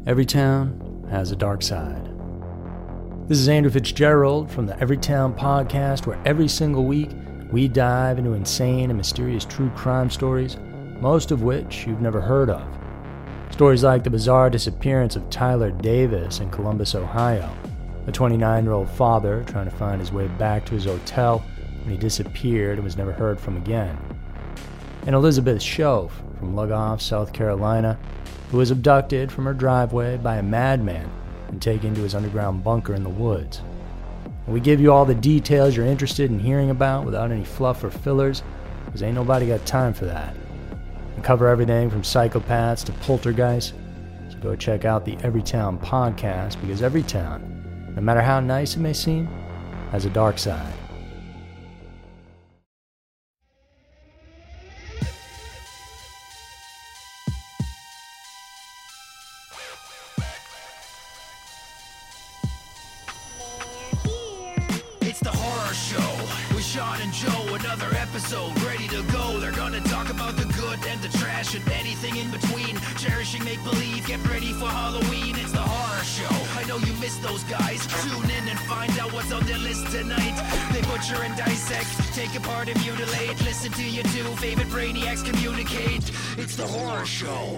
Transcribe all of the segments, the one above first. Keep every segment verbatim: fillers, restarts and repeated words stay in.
Every town has a dark side. This is Andrew Fitzgerald from the Everytown Podcast, where every single week we dive into insane and mysterious true crime stories, most of which you've never heard of. Stories like the bizarre disappearance of Tyler Davis in Columbus, Ohio, a twenty-nine-year-old father trying to find his way back to his hotel when he disappeared and was never heard from again. And Elizabeth Shoaf from Lugoff, South Carolina, who was abducted from her driveway by a madman and taken to his underground bunker in the woods. And we give you all the details you're interested in hearing about without any fluff or fillers, because ain't nobody got time for that. We cover everything from psychopaths to poltergeists, so go check out the Everytown Podcast, because every town, no matter how nice it may seem, has a dark side. Episode ready to go. They're gonna talk about the good and the trash and anything in between. Cherishing make-believe, get ready for Halloween. It's the horror show. I know you missed those guys. Tune in and find out what's on their list tonight. They butcher and dissect, take apart and mutilate. Listen to your two favorite brainiacs communicate. It's the horror show.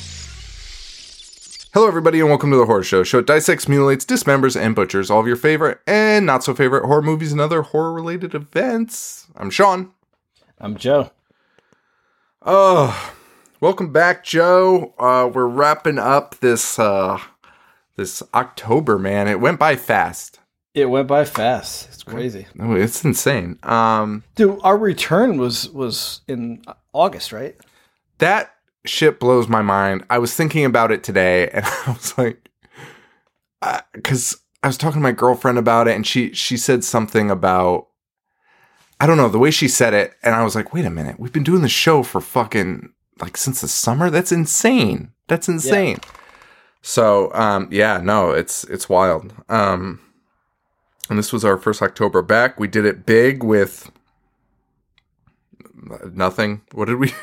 Hello, everybody, and welcome to The Horror Show. Show it dissects, mutilates, dismembers, and butchers all of your favorite and not-so-favorite horror movies and other horror-related events. I'm Sean. I'm Joe. Oh, welcome back, Joe. Uh, we're wrapping up this uh, this October, man. It went by fast. It went by fast. It's crazy. Oh, it's insane. Um, Dude, our return was was in August, right? That shit blows my mind. I was thinking about it today, and I was like, because I was talking to my girlfriend about it, and she she said something about, I don't know, the way she said it, and I was like, wait a minute, we've been doing the show for fucking, like, since the summer? That's insane. That's insane. Yeah. So, um, yeah, no, it's it's wild. Um, and this was our first October back. We did it big with nothing. What did we...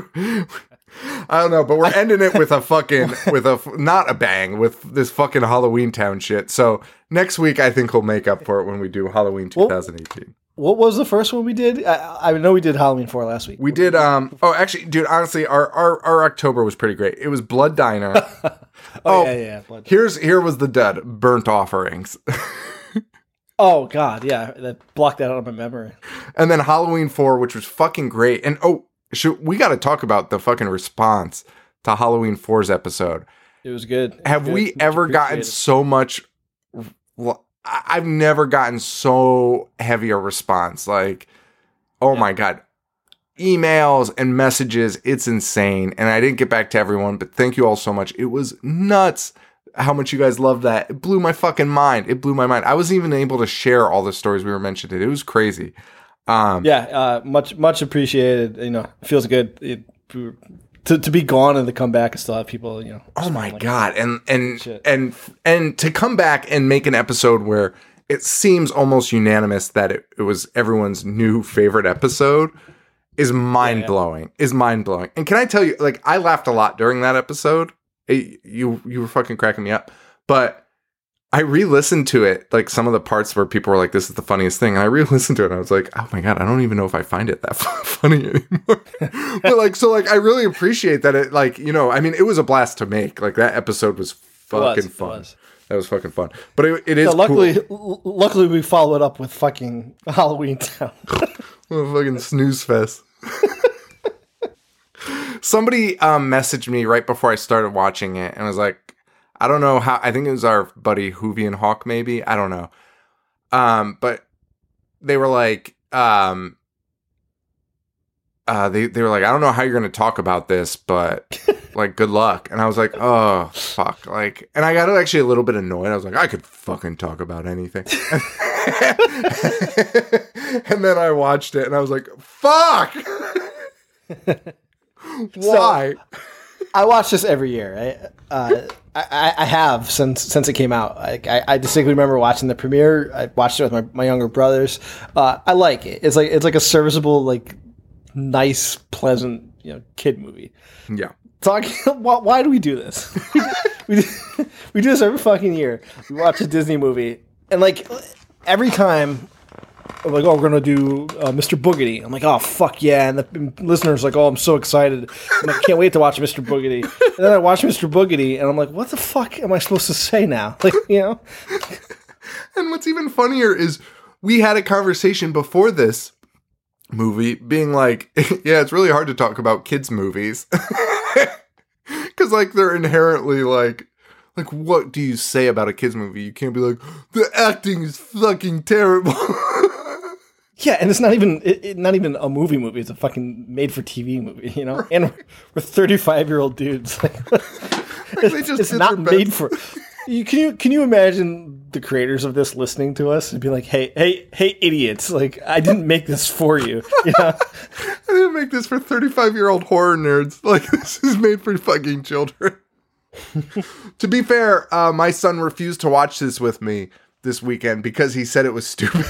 I don't know, but we're ending it with a fucking, with a, not a bang, with this fucking Halloween Town shit. So next week, I think we'll make up for it when we do Halloween twenty eighteen. What was the first one we did? I, I know we did Halloween four last week. We did, um, oh, actually, dude, honestly, our, our, our October was pretty great. It was Blood Diner. oh, oh, yeah, yeah. Blood here's, here was the dud, Burnt Offerings. Oh, God, yeah, that blocked that out of my memory. And then Halloween four, which was fucking great. And, oh, should, we got to talk about the fucking response to Halloween four's episode. It was good. Have good. we Much ever gotten so much... Well, I've never gotten so heavy a response. Like, oh yeah. My God. Emails and messages. It's insane. And I didn't get back to everyone, but thank you all so much. It was nuts how much you guys loved that. It blew my fucking mind. It blew my mind. I wasn't even able to share all the stories we were mentioning. It was crazy. Um, yeah, uh, much much appreciated. You know, it feels good it, to to be gone and to come back and still have people. You know. Oh my like, God! And and shit. and and to come back and make an episode where it seems almost unanimous that it, it was everyone's new favorite episode is mind blowing. Yeah, yeah. Is mind blowing. And can I tell you, like, I laughed a lot during that episode. It, you you were fucking cracking me up, but I re-listened to it, like some of the parts where people were like, this is the funniest thing. And I re-listened to it and I was like, oh my God, I don't even know if I find it that funny anymore. But like, so like, I really appreciate that it, like, you know, I mean, it was a blast to make. Like that episode was fucking was, fun. Was. That was fucking fun. But it, it is so luckily, cool. l- luckily we followed up with fucking Halloween Town. What a fucking snooze fest. Somebody um, messaged me right before I started watching it and was like, I don't know how, I think it was our buddy Hoovie and Hawk, maybe. I don't know. Um, but they were like, um, uh, they, they were like, I don't know how you're going to talk about this, but like, good luck. And I was like, oh, fuck. Like, and I got actually a little bit annoyed. I was like, I could fucking talk about anything. And then I watched it and I was like, fuck. Why? So, I watch this every year, right? Uh, I, I have since since it came out. I, I, I distinctly remember watching the premiere. I watched it with my, my younger brothers. Uh, I like it. It's like it's like a serviceable, like nice, pleasant, you know, kid movie. Yeah. talking. Why, why do we do this? we, do, we do this every fucking year. We watch a Disney movie, and like every time, I'm like, oh, we're gonna do uh, Mister Boogedy. I'm like, oh fuck yeah! And the listeners are like, oh, I'm so excited. I'm like, can't wait to watch Mister Boogedy. And then I watch Mister Boogedy, and I'm like, what the fuck am I supposed to say now? Like, you know. And what's even funnier is we had a conversation before this movie being like, yeah, it's really hard to talk about kids' movies. Because, like, they're inherently, like, like, what do you say about a kids' movie? You can't be like, the acting is fucking terrible. Yeah, and it's not even it, it, not even a movie movie. It's a fucking made-for-T V movie, you know? And we're, we're thirty-five-year-old dudes. Like, they just it's not made for... You, can you can you imagine the creators of this listening to us and be like, "Hey, hey, hey, idiots! Like, I didn't make this for you. You know? I didn't make this for thirty-five-year-old horror nerds. Like, this is made for fucking children." To be fair, uh, my son refused to watch this with me this weekend because he said it was stupid.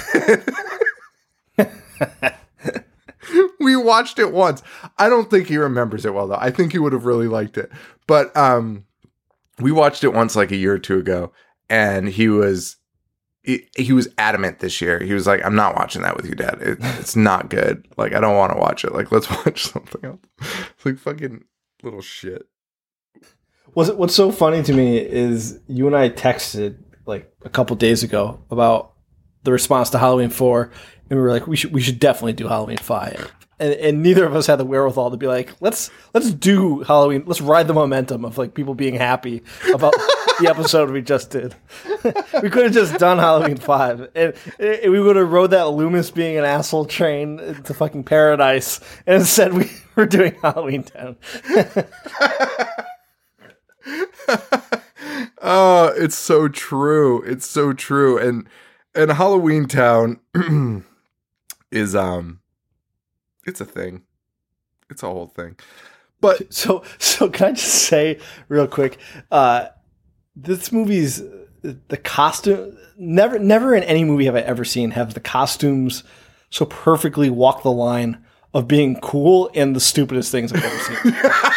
We watched it once. I don't think he remembers it well, though. I think he would have really liked it, but um. We watched it once like a year or two ago, and he was he, he was adamant this year. He was like, I'm not watching that with you, Dad. It, it's not good. Like, I don't want to watch it. Like, let's watch something else. It's like fucking little shit. What's, what's so funny to me is you and I texted like a couple days ago about the response to Halloween four, and we were like, we should we should definitely do Halloween five. And, and neither of us had the wherewithal to be like, let's let's do Halloween. Let's ride the momentum of like people being happy about the episode we just did. We could have just done Halloween five, and, and we would have rode that Loomis being an asshole train to fucking paradise. And instead, we were doing Halloween ten. Oh, it's so true. It's so true. And and Halloween Town is um. It's a thing. It's a whole thing. But so, so can I just say real quick? Uh, this movie's the costume. Never, never in any movie have I ever seen have the costumes so perfectly walk the line of being cool and the stupidest things I've ever seen.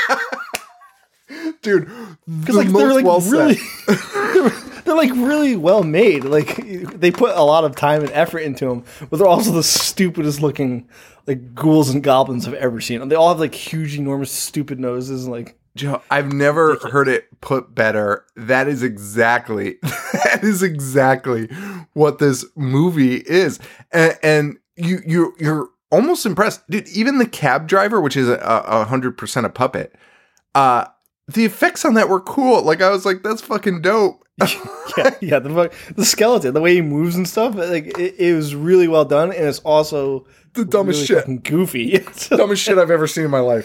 Dude, the like, most they're like well really, said. they're like really well made. Like they put a lot of time and effort into them, but they're also the stupidest looking like ghouls and goblins I've ever seen. And they all have like huge, enormous, stupid noses. And like, Joe, I've never heard it put better. That is exactly, that is exactly what this movie is. And, and you, you, you're almost impressed, dude. Even the cab driver, which is a, a hundred percent a puppet, uh, the effects on that were cool. Like I was like, that's fucking dope. yeah, yeah. The the skeleton, the way he moves and stuff, like it, it was really well done, and it's also the dumbest really shit, fucking goofy. Dumbest shit I've ever seen in my life.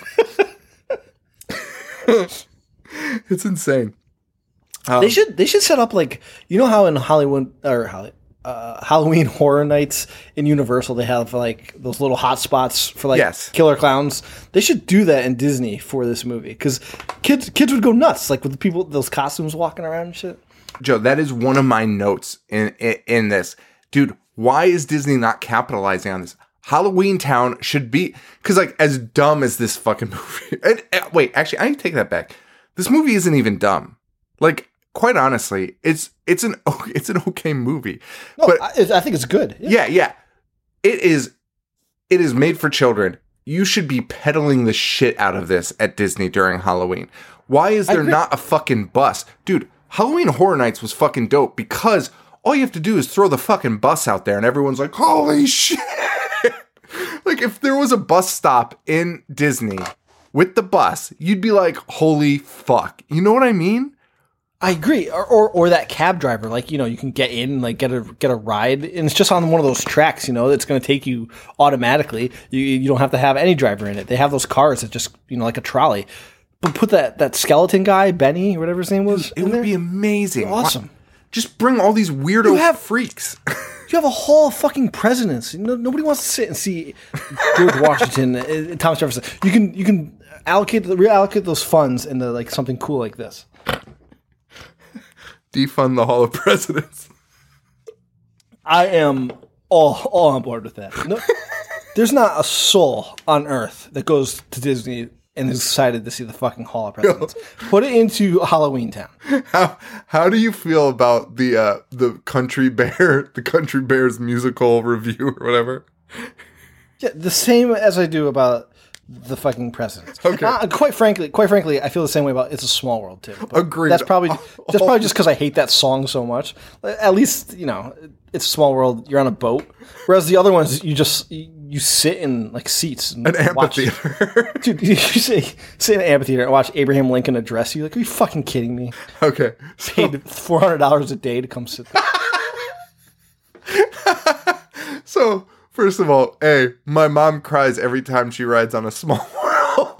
It's insane. Um, they should they should set up like, you know how in Hollywood or Holly, uh, Halloween Horror Nights in Universal they have like those little hot spots for like yes. killer clowns. They should do that in Disney for this movie because kids kids would go nuts like with the people those costumes walking around and shit. Joe, that is one of my notes in, in in this, dude. Why is Disney not capitalizing on this? Halloween Town should be, because like as dumb as this fucking movie. And, and, wait, actually, I take that back. This movie isn't even dumb. Like, quite honestly, it's it's an it's an okay movie. No, but I, I think it's good. Yeah. yeah, yeah. It is. It is made for children. You should be peddling the shit out of this at Disney during Halloween. Why is there not a fucking bus, dude? Halloween Horror Nights was fucking dope because all you have to do is throw the fucking bus out there and everyone's like, holy shit. Like if there was a bus stop in Disney with the bus, you'd be like, holy fuck. You know what I mean? I agree. Or, or or that cab driver, like, you know, you can get in and like get a get a ride and it's just on one of those tracks, you know, that's going to take you automatically. You you don't have to have any driver in it. They have those cars that just, you know, like a trolley. But put that, that skeleton guy, Benny, or whatever his name was. It would there. be amazing. Awesome. Just bring all these weirdo you have, freaks. You have a whole fucking presidents. No, nobody wants to sit and see George Washington and Thomas Jefferson. You can you can allocate reallocate those funds into like something cool like this. Defund the Hall of Presidents. I am all all on board with that. No, there's not a soul on earth that goes to Disney and is excited to see the fucking Hall of Presidents. Put it into Halloween Town. How how do you feel about the uh, the Country Bear the Country Bears musical review or whatever? Yeah, the same as I do about the fucking presidents. Okay. Uh, quite frankly, quite frankly, I feel the same way about It's a Small World too. But Agreed. That's probably that's probably just because I hate that song so much. At least you know, It's a Small World. You're on a boat, whereas the other ones you just you sit in like seats and An watch. amphitheater. Dude, you say sit in an amphitheater and watch Abraham Lincoln address you. Like, are you fucking kidding me? Okay. So, Paid four hundred dollars a day to come sit there. so first of all, A, my mom cries every time she rides on A Small World.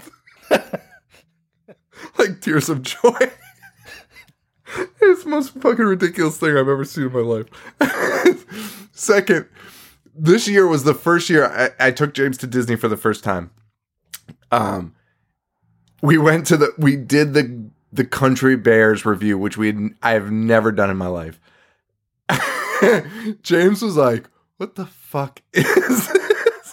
Like tears of joy. It's the most fucking ridiculous thing I've ever seen in my life. Second, this year was the first year I, I took James to Disney for the first time. Um, we went to the, we did the the Country Bears review, which we had, I have never done in my life. James was like, "What the fuck is this?"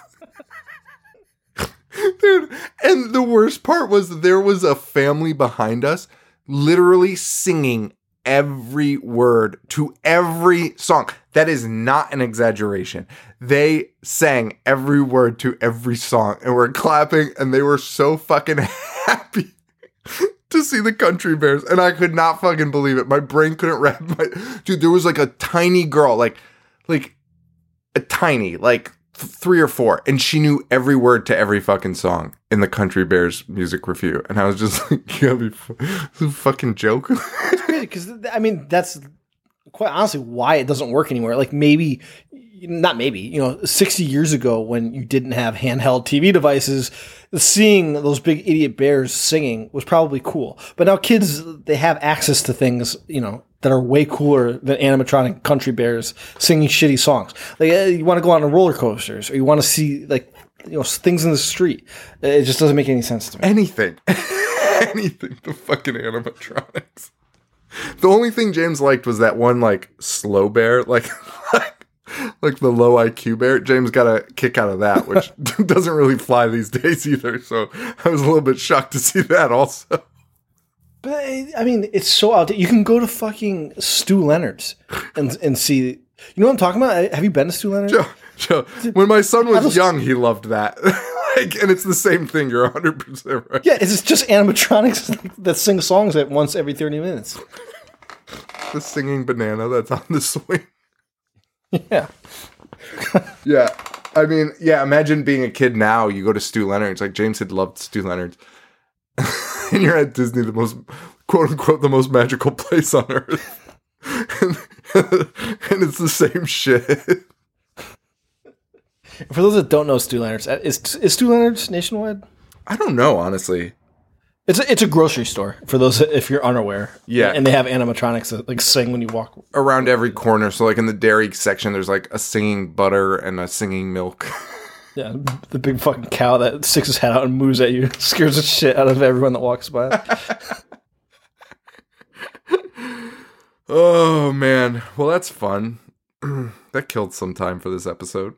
Dude, and the worst part was there was a family behind us literally singing every word to every song. That is not an exaggeration. They sang every word to every song and were clapping, and they were so fucking happy to see the Country Bears. And I could not fucking believe it. My brain couldn't wrap my... Dude, there was like a tiny girl, like, like a tiny, like th- three or four, and she knew every word to every fucking song in the Country Bears music review. And I was just like, you gotta be f- this is a fucking joke. Because I mean, that's quite honestly why it doesn't work anymore. Like maybe, not maybe, you know, sixty years ago when you didn't have handheld T V devices, seeing those big idiot bears singing was probably cool. But now kids, they have access to things, you know, that are way cooler than animatronic Country Bears singing shitty songs. Like uh, you want to go on roller coasters, or you want to see like, you know, things in the street. It just doesn't make any sense to me. Anything. Anything. The fucking animatronics. The only thing James liked was that one, like, slow bear, like, like, like the low I Q bear. James got a kick out of that, which doesn't really fly these days either. So I was a little bit shocked to see that also. But I mean, it's so out. You can go to fucking Stu Leonard's and and see. You know what I'm talking about? Have you been to Stu Leonard's? Joe, Joe, when my son was was, young, he loved that. Like, and it's the same thing. You're one hundred percent right. Yeah, it's just animatronics that sing songs at once every thirty minutes. The singing banana that's on the swing. Yeah. Yeah. I mean, yeah, imagine being a kid now. You go to Stu Leonard's. Like, James had loved Stu Leonard's. And you're at Disney, the most, quote unquote, the most magical place on earth. and, and it's the same shit. For those that don't know Stu Leonard's, is, is Stu Leonard's nationwide? I don't know, honestly. It's a, it's a grocery store, for those if you're unaware. Yeah. And they have animatronics that like sing when you walk. Around every corner. So, like, in the dairy section, there's, like, a singing butter and a singing milk. Yeah, the big fucking cow that sticks his head out and moves at you. Scares the shit out of everyone that walks by. Oh, man. Well, that's fun. That killed some time for this episode.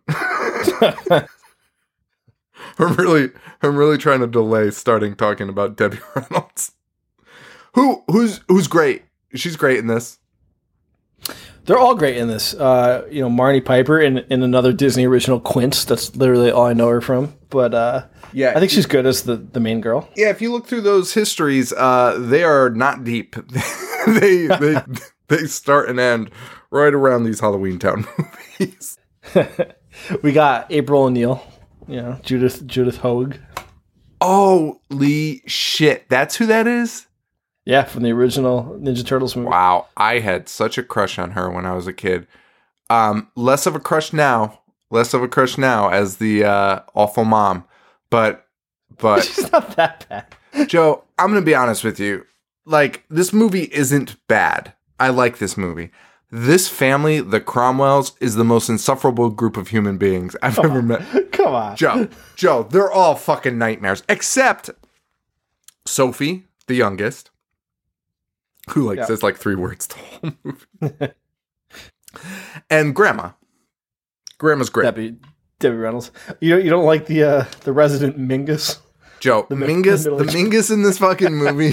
I'm really, I'm really trying to delay starting talking about Debbie Reynolds. Who, who's, who's great? She's great in this. They're all great in this. Uh, you know, Marnie Piper in, in another Disney original, Quince. That's literally all I know her from. But uh, yeah, I think she's good as the, the main girl. Yeah, if you look through those histories, uh, they are not deep. they they they start and end right around these Halloween Town movies. We got April O'Neil. You know, Judith Judith Hoag. Holy shit! That's who that is? Yeah, from the original Ninja Turtles movie. Wow, I had such a crush on her when I was a kid. Um, less of a crush now. Less of a crush now as the uh, awful mom. But, but she's not that bad. Joe, I'm going to be honest with you. Like, this movie isn't bad. I like this movie. This family, the Cromwells, is the most insufferable group of human beings I've Come ever on. met. Come on. Joe, Joe, they're all fucking nightmares. Except Sophie, the youngest. Who like yeah. says like three words the whole movie. And Grandma. Grandma's great. Debbie, Debbie Reynolds. You don't, you don't like the uh, the resident Mingus? Joe, the Mingus, the, the Mingus in this fucking movie.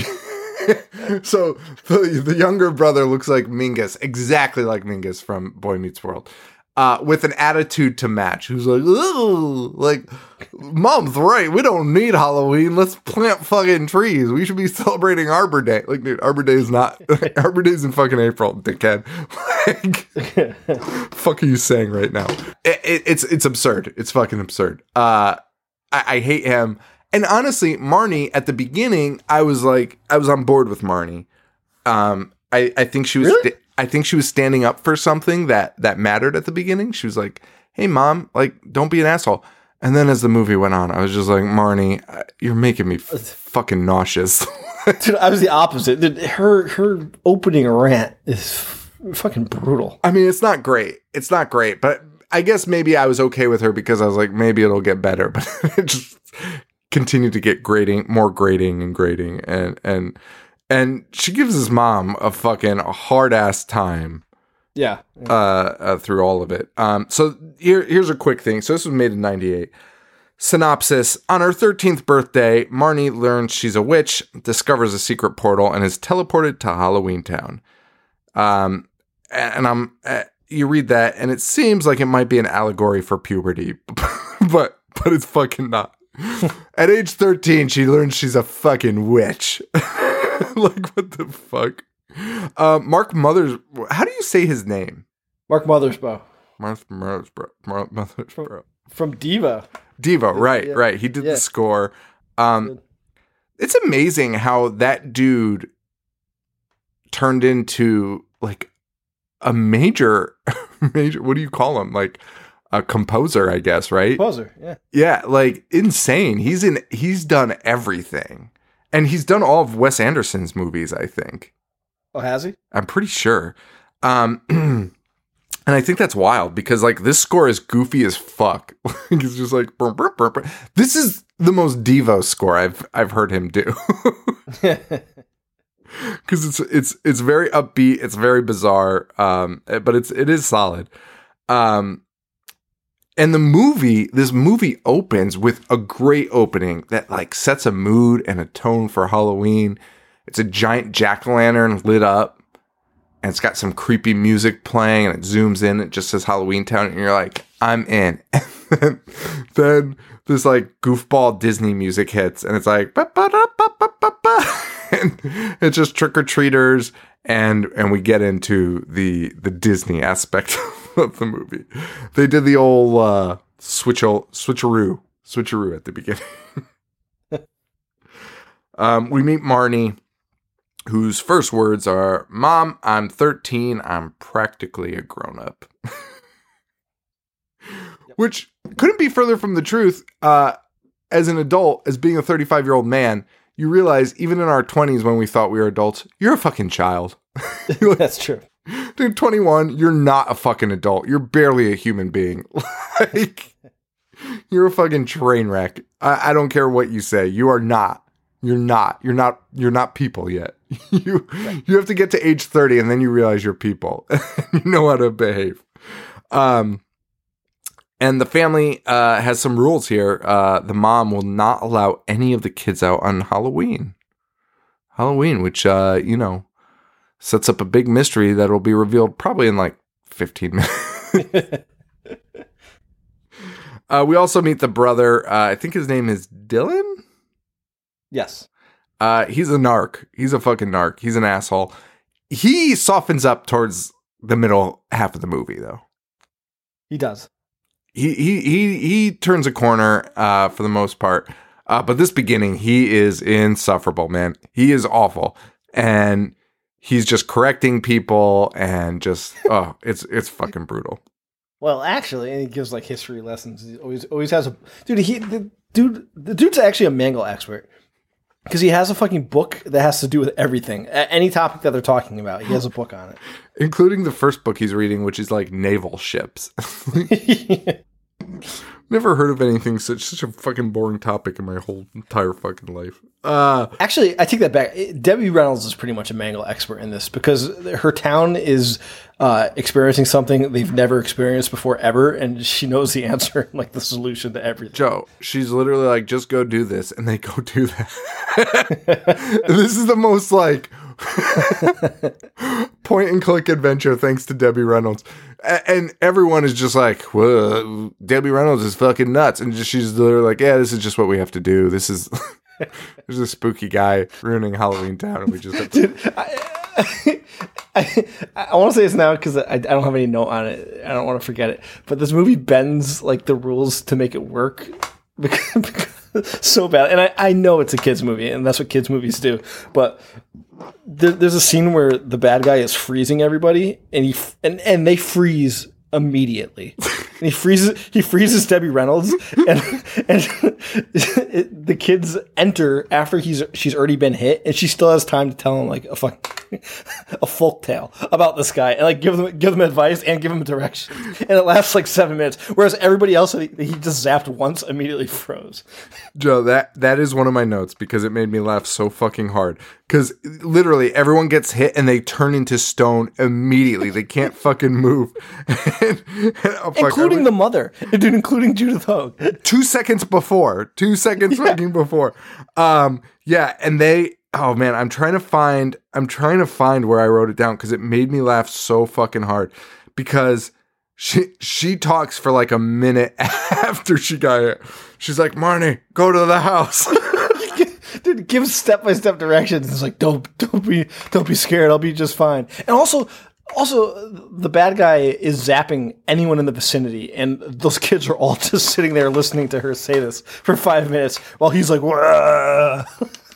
So the, the younger brother looks like Mingus, exactly like Mingus from Boy Meets World, uh, with an attitude to match. Who's like, ooh, like, Mom's right. We don't need Halloween. Let's plant fucking trees. We should be celebrating Arbor Day. Like, dude, Arbor Day is not. Arbor Day is in fucking April, dickhead. Like, fuck are you saying right now? It, it, it's it's absurd. It's fucking absurd. Uh, I, I hate him. And honestly, Marnie, at the beginning, I was like, I was on board with Marnie. Um, I, I think she was, Really? sta- I think she was standing up for something that that mattered at the beginning. She was like, "Hey, Mom, like, don't be an asshole." And then as the movie went on, I was just like, Marnie, uh, you're making me f- fucking nauseous. Dude, I was the opposite. Dude, her her opening rant is f- fucking brutal. I mean, it's not great. It's not great, but I guess maybe I was okay with her because I was like, maybe it'll get better. But it just continued to get grating, more grating and grating, and and and she gives his mom a fucking hard ass time. Yeah. Uh, uh, through all of it. Um, so here here's a quick thing. So this was made in ninety-eight. Synopsis: on her thirteenth birthday, Marnie learns she's a witch, discovers a secret portal, and is teleported to Halloween Town. Um, and I'm uh, you read that, and it seems like it might be an allegory for puberty, but but it's fucking not. At age thirteen, she learns she's a fucking witch. Like, what the fuck? Uh, Mark Mothers. How do you say his name? Mark Mothersbaugh. Mark Mothersbaugh. Mark Mothersbaugh. From Diva. Diva, right, Yeah. right. He did Yeah. the score. Um, it's amazing how that dude turned into like a major, major. What do you call him? Like a composer, I guess, right? Composer, yeah. Yeah, like insane. He's in. He's done everything, and he's done all of Wes Anderson's movies, I think. Oh, has he? I'm pretty sure. Um, and I think that's wild because like this score is goofy as fuck. It's just like burr, burr, burr, burr. This is the most Devo score I've I've heard him do. Because it's it's it's very upbeat, it's very bizarre, um, but it's it is solid. Um, and the movie, this movie opens with a great opening that like sets a mood and a tone for Halloween. It's a giant jack-o'-lantern lit up, and it's got some creepy music playing, and it zooms in. It just says Halloween Town, and you're like, I'm in. And then, then this like goofball Disney music hits, and it's like, ba ba da ba ba ba ba, and it's just trick-or-treaters, and and we get into the the Disney aspect of the movie. They did the old uh, switch switcheroo switcheroo at the beginning. um, we meet Marnie, whose first words are, "Mom, I'm thirteen. I'm practically a grown-up." Which couldn't be further from the truth. Uh, as an adult, as being a thirty-five-year-old man, you realize even in our twenties when we thought we were adults, you're a fucking child. That's true. Dude, twenty-one, you're not a fucking adult. You're barely a human being. Like, you're a fucking train wreck. I, I don't care what you say. You are not. You're not. You're not. You're not people yet. You you have to get to age thirty, and then you realize you're people. You know how to behave. Um, and the family uh, has some rules here. Uh, the mom will not allow any of the kids out on Halloween. Halloween, which uh, you know, sets up a big mystery that will be revealed probably in like fifteen minutes. uh, we also meet the brother. Uh, I think his name is Dylan. Yes. Uh, he's a narc. He's a fucking narc. He's an asshole. He softens up towards the middle half of the movie, though. He does. He he he he turns a corner uh, for the most part. Uh, but this beginning, he is insufferable, man. He is awful, and he's just correcting people and just oh, it's it's fucking brutal. Well, actually, and he gives like history lessons. He always always has a dude. He the dude the dude's actually a mangle expert. Because he has a fucking book that has to do with everything. Any topic that they're talking about, he has a book on it. Including the first book he's reading, which is like naval ships. Never heard of anything such such a fucking boring topic in my whole entire fucking life. Uh, Actually, I take that back. Debbie Reynolds is pretty much a Mangle expert in this because her town is uh, experiencing something they've never experienced before ever, and she knows the answer, like the solution to everything. Joe, she's literally like, just go do this, and they go do that. This is the most like point and click adventure thanks to Debbie Reynolds. A- and everyone is just like, whoa, Debbie Reynolds is fucking nuts. And just, she's literally like, yeah, this is just what we have to do. This is... There's a spooky guy ruining Halloween Town, and we just have to... Dude, I, I, I want to say this now because I, I don't have any note on it. I don't want to forget it. But this movie bends like the rules to make it work because, because so bad. And I, I know it's a kids movie, and that's what kids movies do. But there, there's a scene where the bad guy is freezing everybody, and he and, and they freeze immediately. And he freezes he freezes Debbie Reynolds, and and it, the kids enter after he's she's already been hit, and she still has time to tell him like a fuck, a folk tale about this guy, and like give them give them advice and give them direction, and it lasts like seven minutes. Whereas everybody else he, he just zapped once, immediately froze. Joe, that that is one of my notes because it made me laugh so fucking hard. Because literally everyone gets hit and they turn into stone immediately. They can't fucking move. and, and, oh, fuck, including I, the mother. Dude, including Judith Hogue. Two seconds before. Two seconds yeah. fucking before. Um, yeah, and they... Oh, man, I'm trying to find... I'm trying to find where I wrote it down because it made me laugh so fucking hard. Because she she talks for like a minute after she got hit. She's like, Marnie, go to the house. Dude, give step by step directions. It's like don't don't be don't be scared. I'll be just fine. And also, also the bad guy is zapping anyone in the vicinity, and those kids are all just sitting there listening to her say this for five minutes while he's like, wah.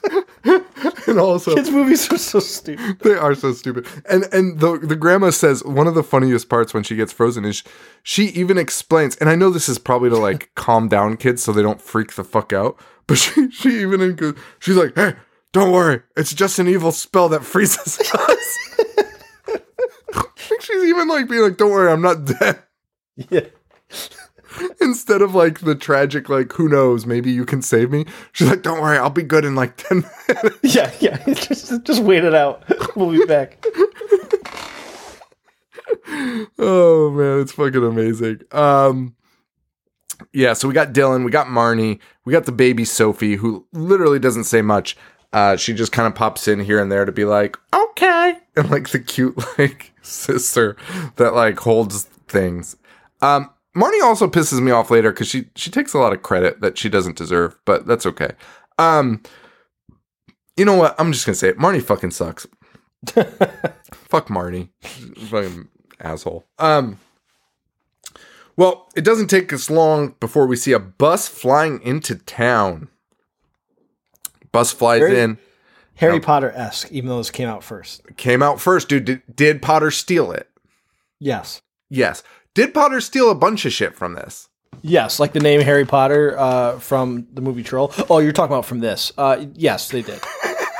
And also, kids' movies are so stupid. They are so stupid. And and the the grandma says one of the funniest parts when she gets frozen is she even explains. And I know this is probably to like calm down kids so they don't freak the fuck out. But she, she even includes, she's like, hey, don't worry. It's just an evil spell that freezes us. She's even like being like, don't worry, I'm not dead. Yeah. Instead of like the tragic, like, who knows, maybe you can save me. She's like, don't worry, I'll be good in like ten minutes. Yeah, yeah. Just, just wait it out. We'll be back. Oh, man, it's fucking amazing. Um, Yeah, so we got Dylan, we got Marnie, we got the baby Sophie, who literally doesn't say much. Uh, she just kind of pops in here and there to be like, okay. And like the cute like sister that like holds things. Um, Marnie also pisses me off later because she, she takes a lot of credit that she doesn't deserve, but that's okay. Um, you know what? I'm just going to say it. Marnie fucking sucks. Fuck Marnie. Fucking asshole. Um, Well, it doesn't take us long before we see a bus flying into town. Bus flies Harry, in. Harry um, Potter-esque, even though this came out first. Came out first, dude. Did, did Potter steal it? Yes. Yes. Did Potter steal a bunch of shit from this? Yes, like the name Harry Potter uh, from the movie Troll. Oh, you're talking about from this. Uh, yes, they did.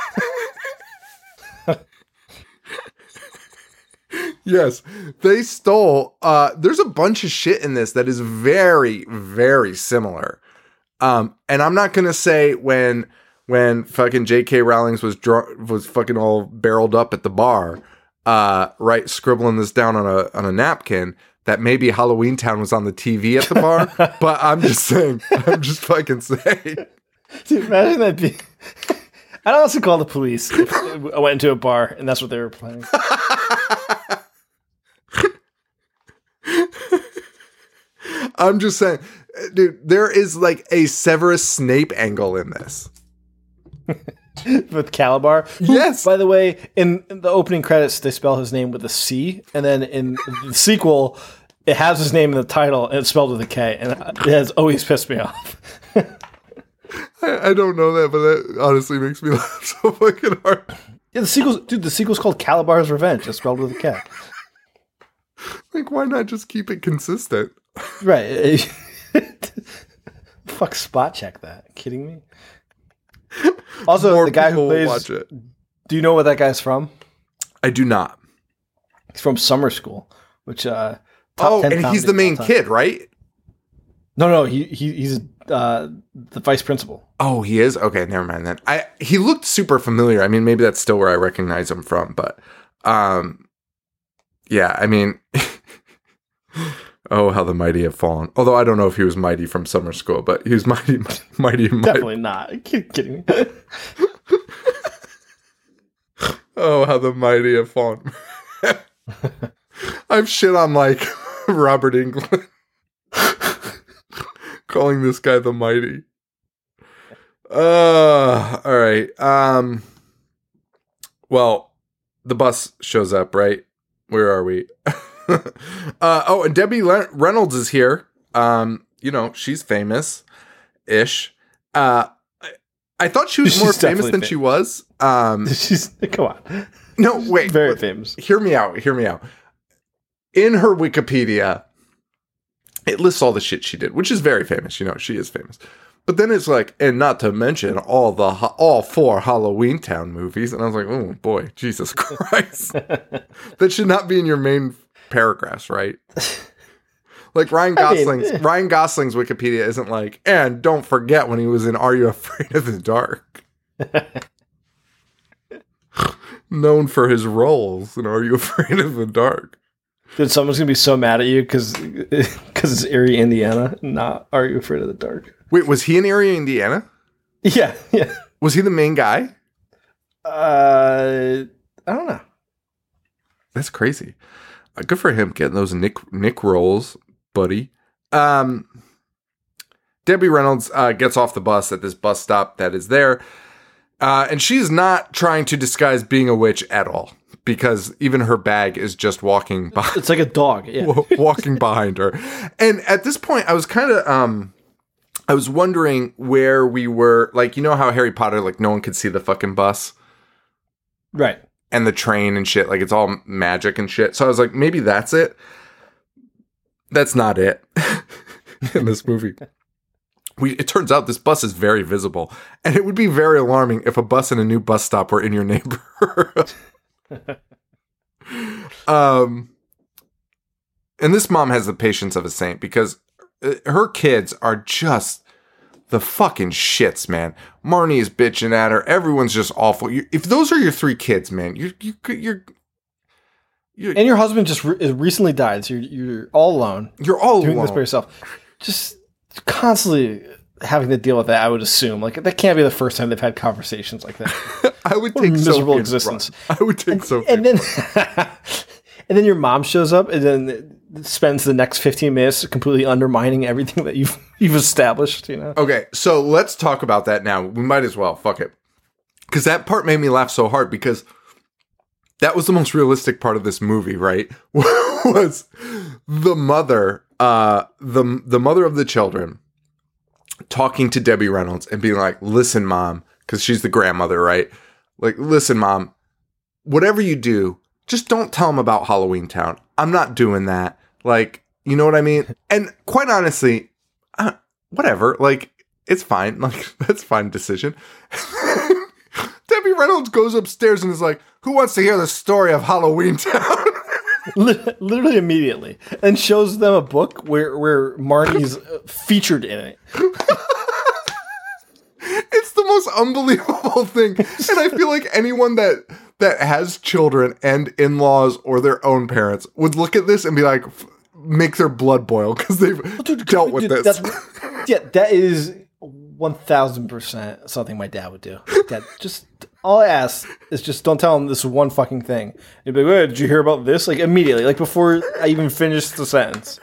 Yes, they stole. Uh, there's a bunch of shit in this that is very, very similar. Um, and I'm not gonna say when when fucking J K Rowling was dr- was fucking all barreled up at the bar, uh, right, scribbling this down on a on a napkin, that maybe Halloween Town was on the T V at the bar. But I'm just saying, I'm just fucking saying. Dude, imagine that being. I'd also call the police if I went into a bar and that's what they were playing. I'm just saying, dude, there is like a Severus Snape angle in this. With Calabar? Yes. By the way, in, in the opening credits, they spell his name with a C. And then in the sequel, it has his name in the title and it's spelled with a K. And it has always pissed me off. I, I don't know that, but that honestly makes me laugh so fucking hard. Yeah, the sequel's, dude, the sequel's called Calabar's Revenge. It's spelled with a K. Like, why not just keep it consistent? Right. Fuck, spot check that. Kidding me? Also, More the guy who people plays. Watch it. Do you know what that guy's from? I do not. He's from Summer School, which uh. Top Oh, ten and he's comedy the main of all time. kid, right? No, no, he, he he's uh, the vice principal. Oh, he is? Okay, never mind then. I he looked super familiar. I mean, maybe that's still where I recognize him from, but um, yeah, I mean, oh, how the mighty have fallen. Although I don't know if he was mighty from summer school, but he was mighty, mighty, mighty. Definitely not. Are you kidding me? Oh, how the mighty have fallen. I've shit on like Robert Englund. Calling this guy the mighty. Uh, all right. Um, well, the bus shows up, right? Where are we? uh, oh, and Debbie Le- Reynolds is here. Um, you know, she's famous-ish. Uh, I, I thought she was She's more famous than famous. she was. Um, She's come on. no, wait. Very famous. Hear me out. Hear me out. In her Wikipedia, it lists all the shit she did, which is very famous. You know, she is famous. But then it's like, and not to mention all the all four Halloween Town movies. And I was like, oh boy, Jesus Christ. That should not be in your main paragraphs, right? Like Ryan Gosling's, I mean, Ryan Gosling's Wikipedia isn't like, and don't forget when he was in Are You Afraid of the Dark? Known for his roles in Are You Afraid of the Dark? Dude, someone's gonna be so mad at you because because it's Erie, Indiana. Not Are You Afraid of the Dark? Wait, was he in Erie, Indiana? Yeah, yeah. Was he the main guy? Uh, I don't know. That's crazy. Uh, good for him getting those Nick Nick roles, buddy. Um, Debbie Reynolds uh, gets off the bus at this bus stop that is there, uh, and she's not trying to disguise being a witch at all because even her bag is just walking by. It's like a dog. Yeah. Walking behind her. And at this point, I was kind of, um, I was wondering where we were. Like, you know how Harry Potter, like, no one could see the fucking bus? Right. And the train and shit. Like, it's all magic and shit. So I was like, maybe that's it. That's not it in this movie. We, it turns out this bus is very visible. And it would be very alarming if a bus and a new bus stop were in your neighborhood. um, and this mom has the patience of a saint because her kids are just the fucking shits, man. Marnie is bitching at her. Everyone's just awful. You, if those are your three kids, man, you you you're, you're and your husband just re- recently died, so you're you're all alone. You're all doing alone. this by yourself. Just constantly having to deal with that. I would assume like that can't be the first time they've had conversations like that. I would What take a miserable Sophie existence. I would take and, Sophie. and then and then your mom shows up and then spends the next fifteen minutes completely undermining everything that you've you've established, you know. Okay, so let's talk about that now. We might as well. Fuck it. Because that part made me laugh so hard because that was the most realistic part of this movie, right? Was the mother, uh, the the mother of the children talking to Debbie Reynolds and being like, listen, mom, because she's the grandmother, right? Like, listen, mom, whatever you do, just don't tell them about Halloween Town. I'm not doing that. Like, you know what I mean? And quite honestly, uh, whatever. Like, it's fine. Like, that's a fine decision. Debbie Reynolds goes upstairs and is like, who wants to hear the story of Halloween Town? Literally immediately, and shows them a book where where Marnie's featured in it. It's the most unbelievable thing, and I feel like anyone that that has children and in-laws or their own parents would look at this and be like, f- make their blood boil because they've Dude, dealt with dude, this. That's, yeah, that is one thousand percent something my dad would do. Dad, just all I ask is just don't tell him this one fucking thing. He'd be like, "Wait, did you hear about this?" Like immediately, like before I even finished the sentence.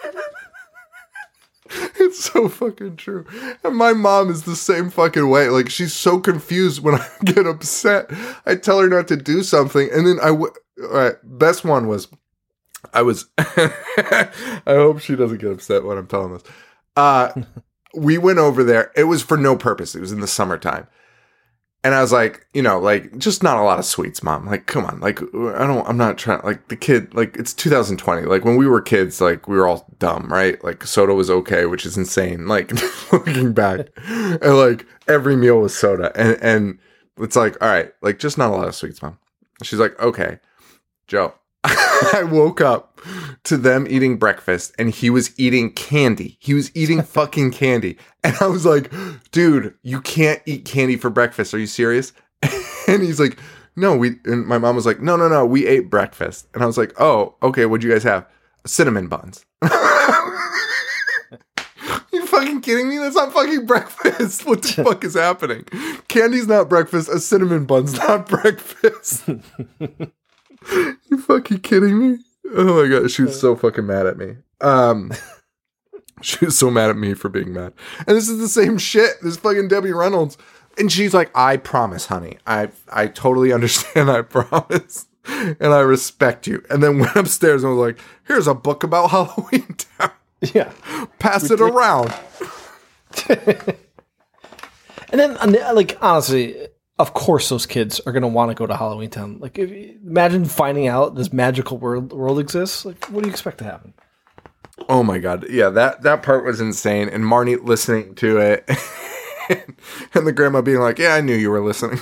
It's so fucking true. And my mom is the same fucking way. Like, she's so confused when I get upset. I tell her not to do something. And then I, w- all right, best one was, I was, I hope she doesn't get upset when I'm telling this. Uh, we went over there. It was for no purpose. It was in the summertime. And I was like, you know, like, just not a lot of sweets, mom. Like, come on. Like, I don't, I'm not trying, like, the kid, like, it's two thousand twenty. Like, when we were kids, like, we were all dumb, right? Like, soda was okay, which is insane. Like, looking back. And, like, every meal was soda. And, and it's like, all right, like, just not a lot of sweets, mom. She's like, okay, Joe, I woke up to them eating breakfast and he was eating candy. He was eating fucking candy. And I was like, dude, you can't eat candy for breakfast. Are you serious? And he's like, no, we, and my mom was like, no, no, no, we ate breakfast. And I was like, oh, okay, what'd you guys have? Cinnamon buns. You fucking kidding me? That's not fucking breakfast. What the fuck is happening? Candy's not breakfast. A cinnamon bun's not breakfast. You fucking kidding me? Oh my god, she was so fucking mad at me. Um, she was so mad at me for being mad. And this is the same shit. This fucking Debbie Reynolds. And she's like, I promise, honey. I I totally understand. I promise. And I respect you. And then went upstairs and was like, here's a book about Halloween Town. Yeah. Pass it around. And then, like, honestly, of course those kids are going to want to go to Halloween Town. Like, if, imagine finding out this magical world world exists. Like, what do you expect to happen? Oh my god. Yeah, that, that part was insane. And Marnie listening to it. And the grandma being like, yeah, I knew you were listening.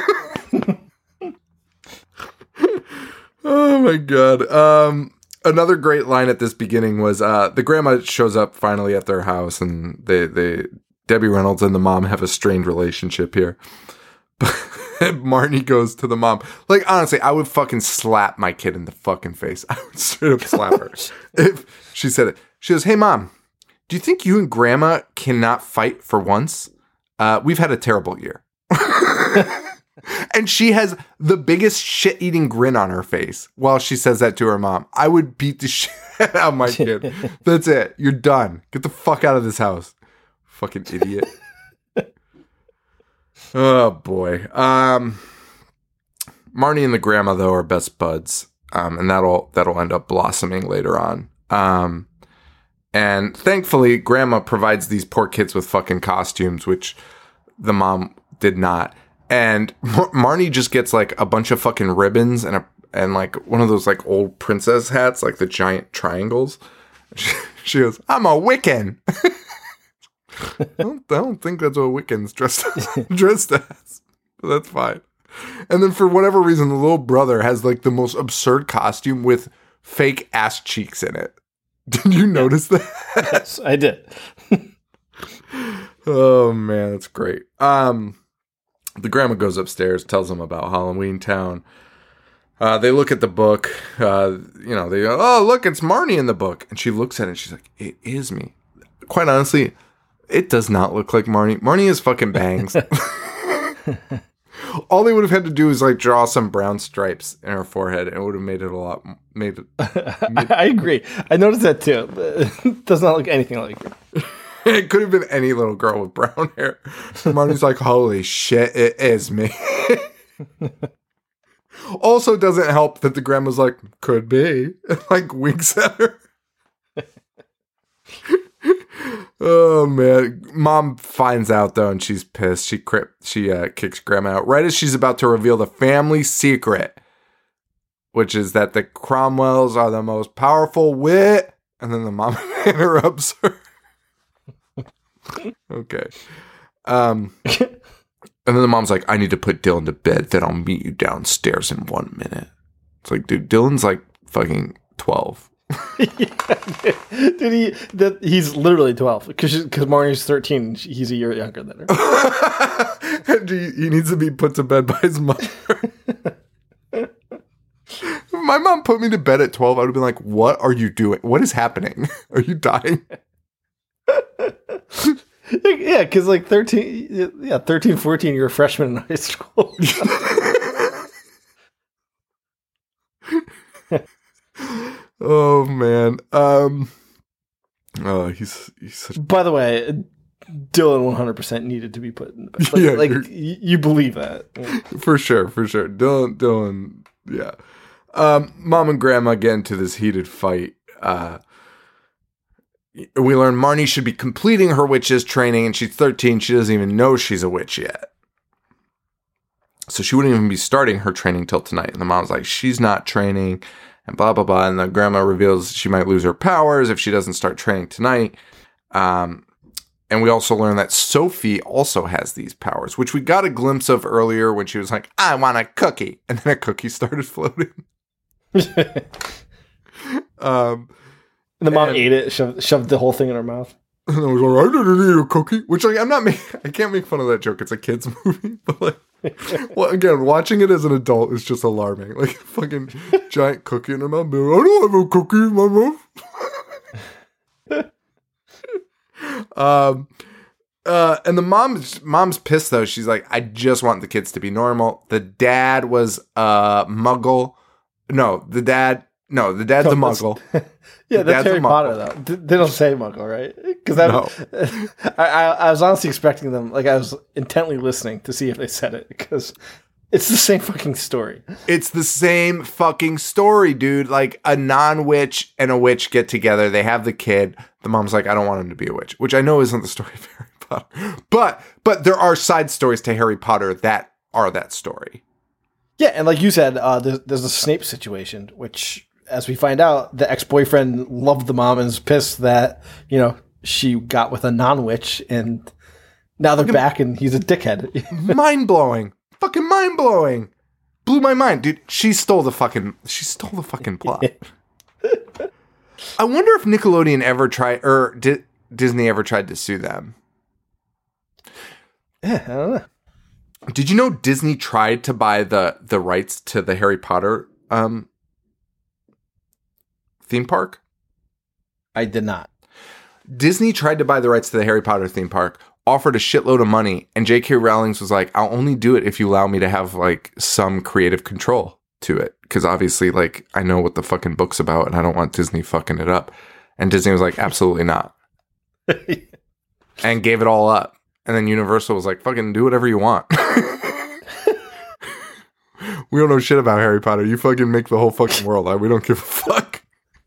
Oh my god. Um, another great line at this beginning was uh, the grandma shows up finally at their house, and they, they Debbie Reynolds and the mom have a strained relationship here. And Marnie goes to the mom. Like, honestly, I would fucking slap my kid in the fucking face. I would straight up slap her. If she said it. She goes, hey, mom, do you think you and grandma cannot fight for once? Uh, we've had a terrible year. And she has the biggest shit-eating grin on her face while she says that to her mom. I would beat the shit out of my kid. That's it. You're done. Get the fuck out of this house. Fucking idiot. Oh, boy. Um, Marnie and the grandma, though, are best buds. Um, and that'll that'll end up blossoming later on. Um, and thankfully, grandma provides these poor kids with fucking costumes, which the mom did not. And Mar- Marnie just gets like a bunch of fucking ribbons and a and like one of those like old princess hats, like the giant triangles. She, she goes, "I'm a Wiccan." I, don't, I don't think that's what Wiccan's dressed dressed as, but that's fine. And then for whatever reason, the little brother has like the most absurd costume with fake ass cheeks in it. Did you notice that? Yes, I did. Oh man, that's great. Um. The grandma goes upstairs, tells them about Halloween Town. Uh, they look at the book. Uh, you know, they go, oh, look, it's Marnie in the book. And she looks at it and she's like, it is me. Quite honestly, it does not look like Marnie. Marnie has fucking bangs. All they would have had to do is like draw some brown stripes in her forehead and it would have made it a lot. Made it. Made I agree. I noticed that too. It does not look anything like her. It could have been any little girl with brown hair. Marnie's like, holy shit, it is me. Also doesn't help that the grandma's like, could be. And like winks at her. Oh, man. Mom finds out, though, and she's pissed. She cri- she uh, kicks grandma out right as she's about to reveal the family secret, which is that the Cromwells are the most powerful wit. And then the mom interrupts her. Okay. Um, and then the mom's like, I need to put Dylan to bed, then I'll meet you downstairs in one minute. It's like, dude, Dylan's like fucking twelve. Yeah, dude, he, that, he's literally twelve because because Marnie's thirteen. He's a year younger than her. And he, he needs to be put to bed by his mother. If my mom put me to bed at twelve, I would have been like, what are you doing? What is happening? Are you dying? Yeah, because like thirteen, yeah, thirteen, fourteen, you're a freshman in high school. Oh man. Um Oh, he's he's such By the way, Dylan one hundred percent needed to be put in the bed. Like, yeah, like y- you believe that. For sure, for sure. Dylan Dylan, yeah. Um Mom and Grandma get into this heated fight. Uh We learn Marnie should be completing her witch's training, and she's thirteen. She doesn't even know she's a witch yet. So she wouldn't even be starting her training till tonight. And the mom's like, she's not training, and blah, blah, blah. And the grandma reveals she might lose her powers if she doesn't start training tonight. Um, and we also learn that Sophie also has these powers, which we got a glimpse of earlier when she was like, I want a cookie. And then a cookie started floating. um, and the mom and, ate it, shoved, shoved the whole thing in her mouth. And I was like, I didn't eat a cookie. Which, like, I'm not making, I can't make fun of that joke. It's a kid's movie. But, like, well, again, watching it as an adult is just alarming. Like, a fucking giant cookie in her mouth. I don't have a cookie in my mouth. um, uh, and the mom's, mom's pissed, though. She's like, I just want the kids to be normal. The dad was a muggle. No, the dad, no, the dad's No, a muggle. Yeah, that's Dad's Harry a Potter, though. They don't say Muggle, right? Because No. I, I, I was honestly expecting them, like, I was intently listening to see if they said it, because it's the same fucking story. It's the same fucking story, dude. Like, a non-witch and a witch get together. They have the kid. The mom's like, I don't want him to be a witch, which I know isn't the story of Harry Potter. But, but there are side stories to Harry Potter that are that story. Yeah, and like you said, uh, there's, there's a Snape situation, which, as we find out, the ex-boyfriend loved the mom and is pissed that, you know, she got with a non-witch, and now they're back and he's a dickhead. Mind-blowing. Fucking mind-blowing. Blew my mind. Dude, she stole the fucking, she stole the fucking plot. I wonder if Nickelodeon ever tried, or Di- Disney ever tried to sue them. Yeah, I don't know. Did you know Disney tried to buy the, the rights to the Harry Potter um, theme park? I did not. Disney tried to buy the rights to the Harry Potter theme park, offered a shitload of money, and J K Rowling was like, I'll only do it if you allow me to have, like, some creative control to it. Because obviously, like, I know what the fucking book's about, and I don't want Disney fucking it up. And Disney was like, absolutely not. And gave it all up. And then Universal was like, fucking do whatever you want. We don't know shit about Harry Potter. You fucking make the whole fucking world. We don't give a fuck.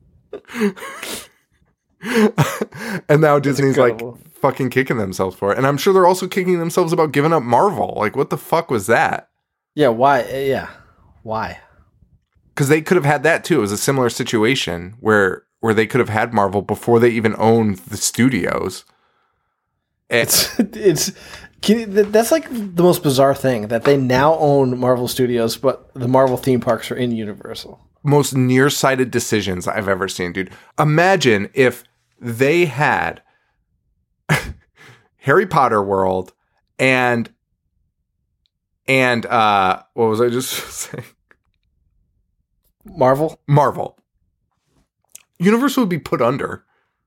And now Disney's like fucking kicking themselves for it. And I'm sure they're also kicking themselves about giving up Marvel. Like, what the fuck was that? Yeah, why? Yeah, why? Because they could have had that too. It was a similar situation where where they could have had Marvel before they even owned the studios. It's it's that's like the most bizarre thing, that they now own Marvel Studios, but the Marvel theme parks are in Universal. Most nearsighted decisions I've ever seen, dude. Imagine if they had Harry Potter World and and uh what was I just saying? Marvel? Marvel. Universal would be put under.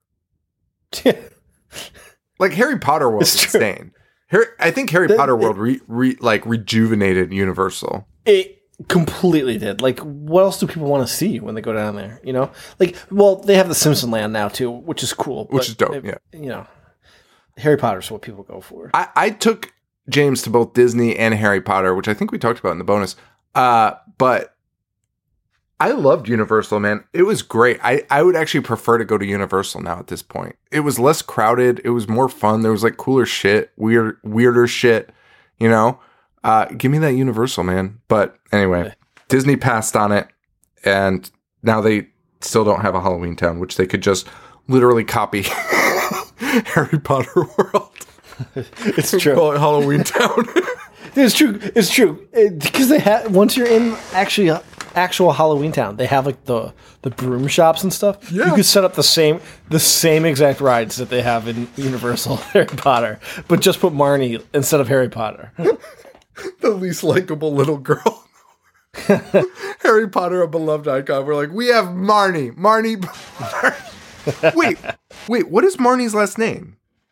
Like, Harry Potter World is insane. Harry, I think Harry the, Potter World re, re, like rejuvenated Universal. It completely did. Like, what else do people want to see when they go down there? You know, like, well, they have the Simpson Land now too, which is cool. Which is dope. It, yeah, you know, Harry Potter's what people go for. I, I took James to both Disney and Harry Potter, which I think we talked about in the bonus. Uh, but I loved Universal, man. It was great. I, I would actually prefer to go to Universal now at this point. It was less crowded. It was more fun. There was like cooler shit, weird, weirder shit, you know? Uh, give me that Universal, man. But anyway, Disney passed on it, and now they still don't have a Halloween Town, which they could just literally copy Harry Potter World. It's true. Call it Halloween Town. It's true. It's true. Because they have, once you're in actually actual Halloween Town, they have like the the broom shops and stuff. Yeah. You could set up the same the same exact rides that they have in Universal Harry Potter, but just put Marnie instead of Harry Potter. The least likable little girl. Harry Potter, a beloved icon. We're like, we have Marnie. Marnie. Marnie. Wait, wait. What is Marnie's last name?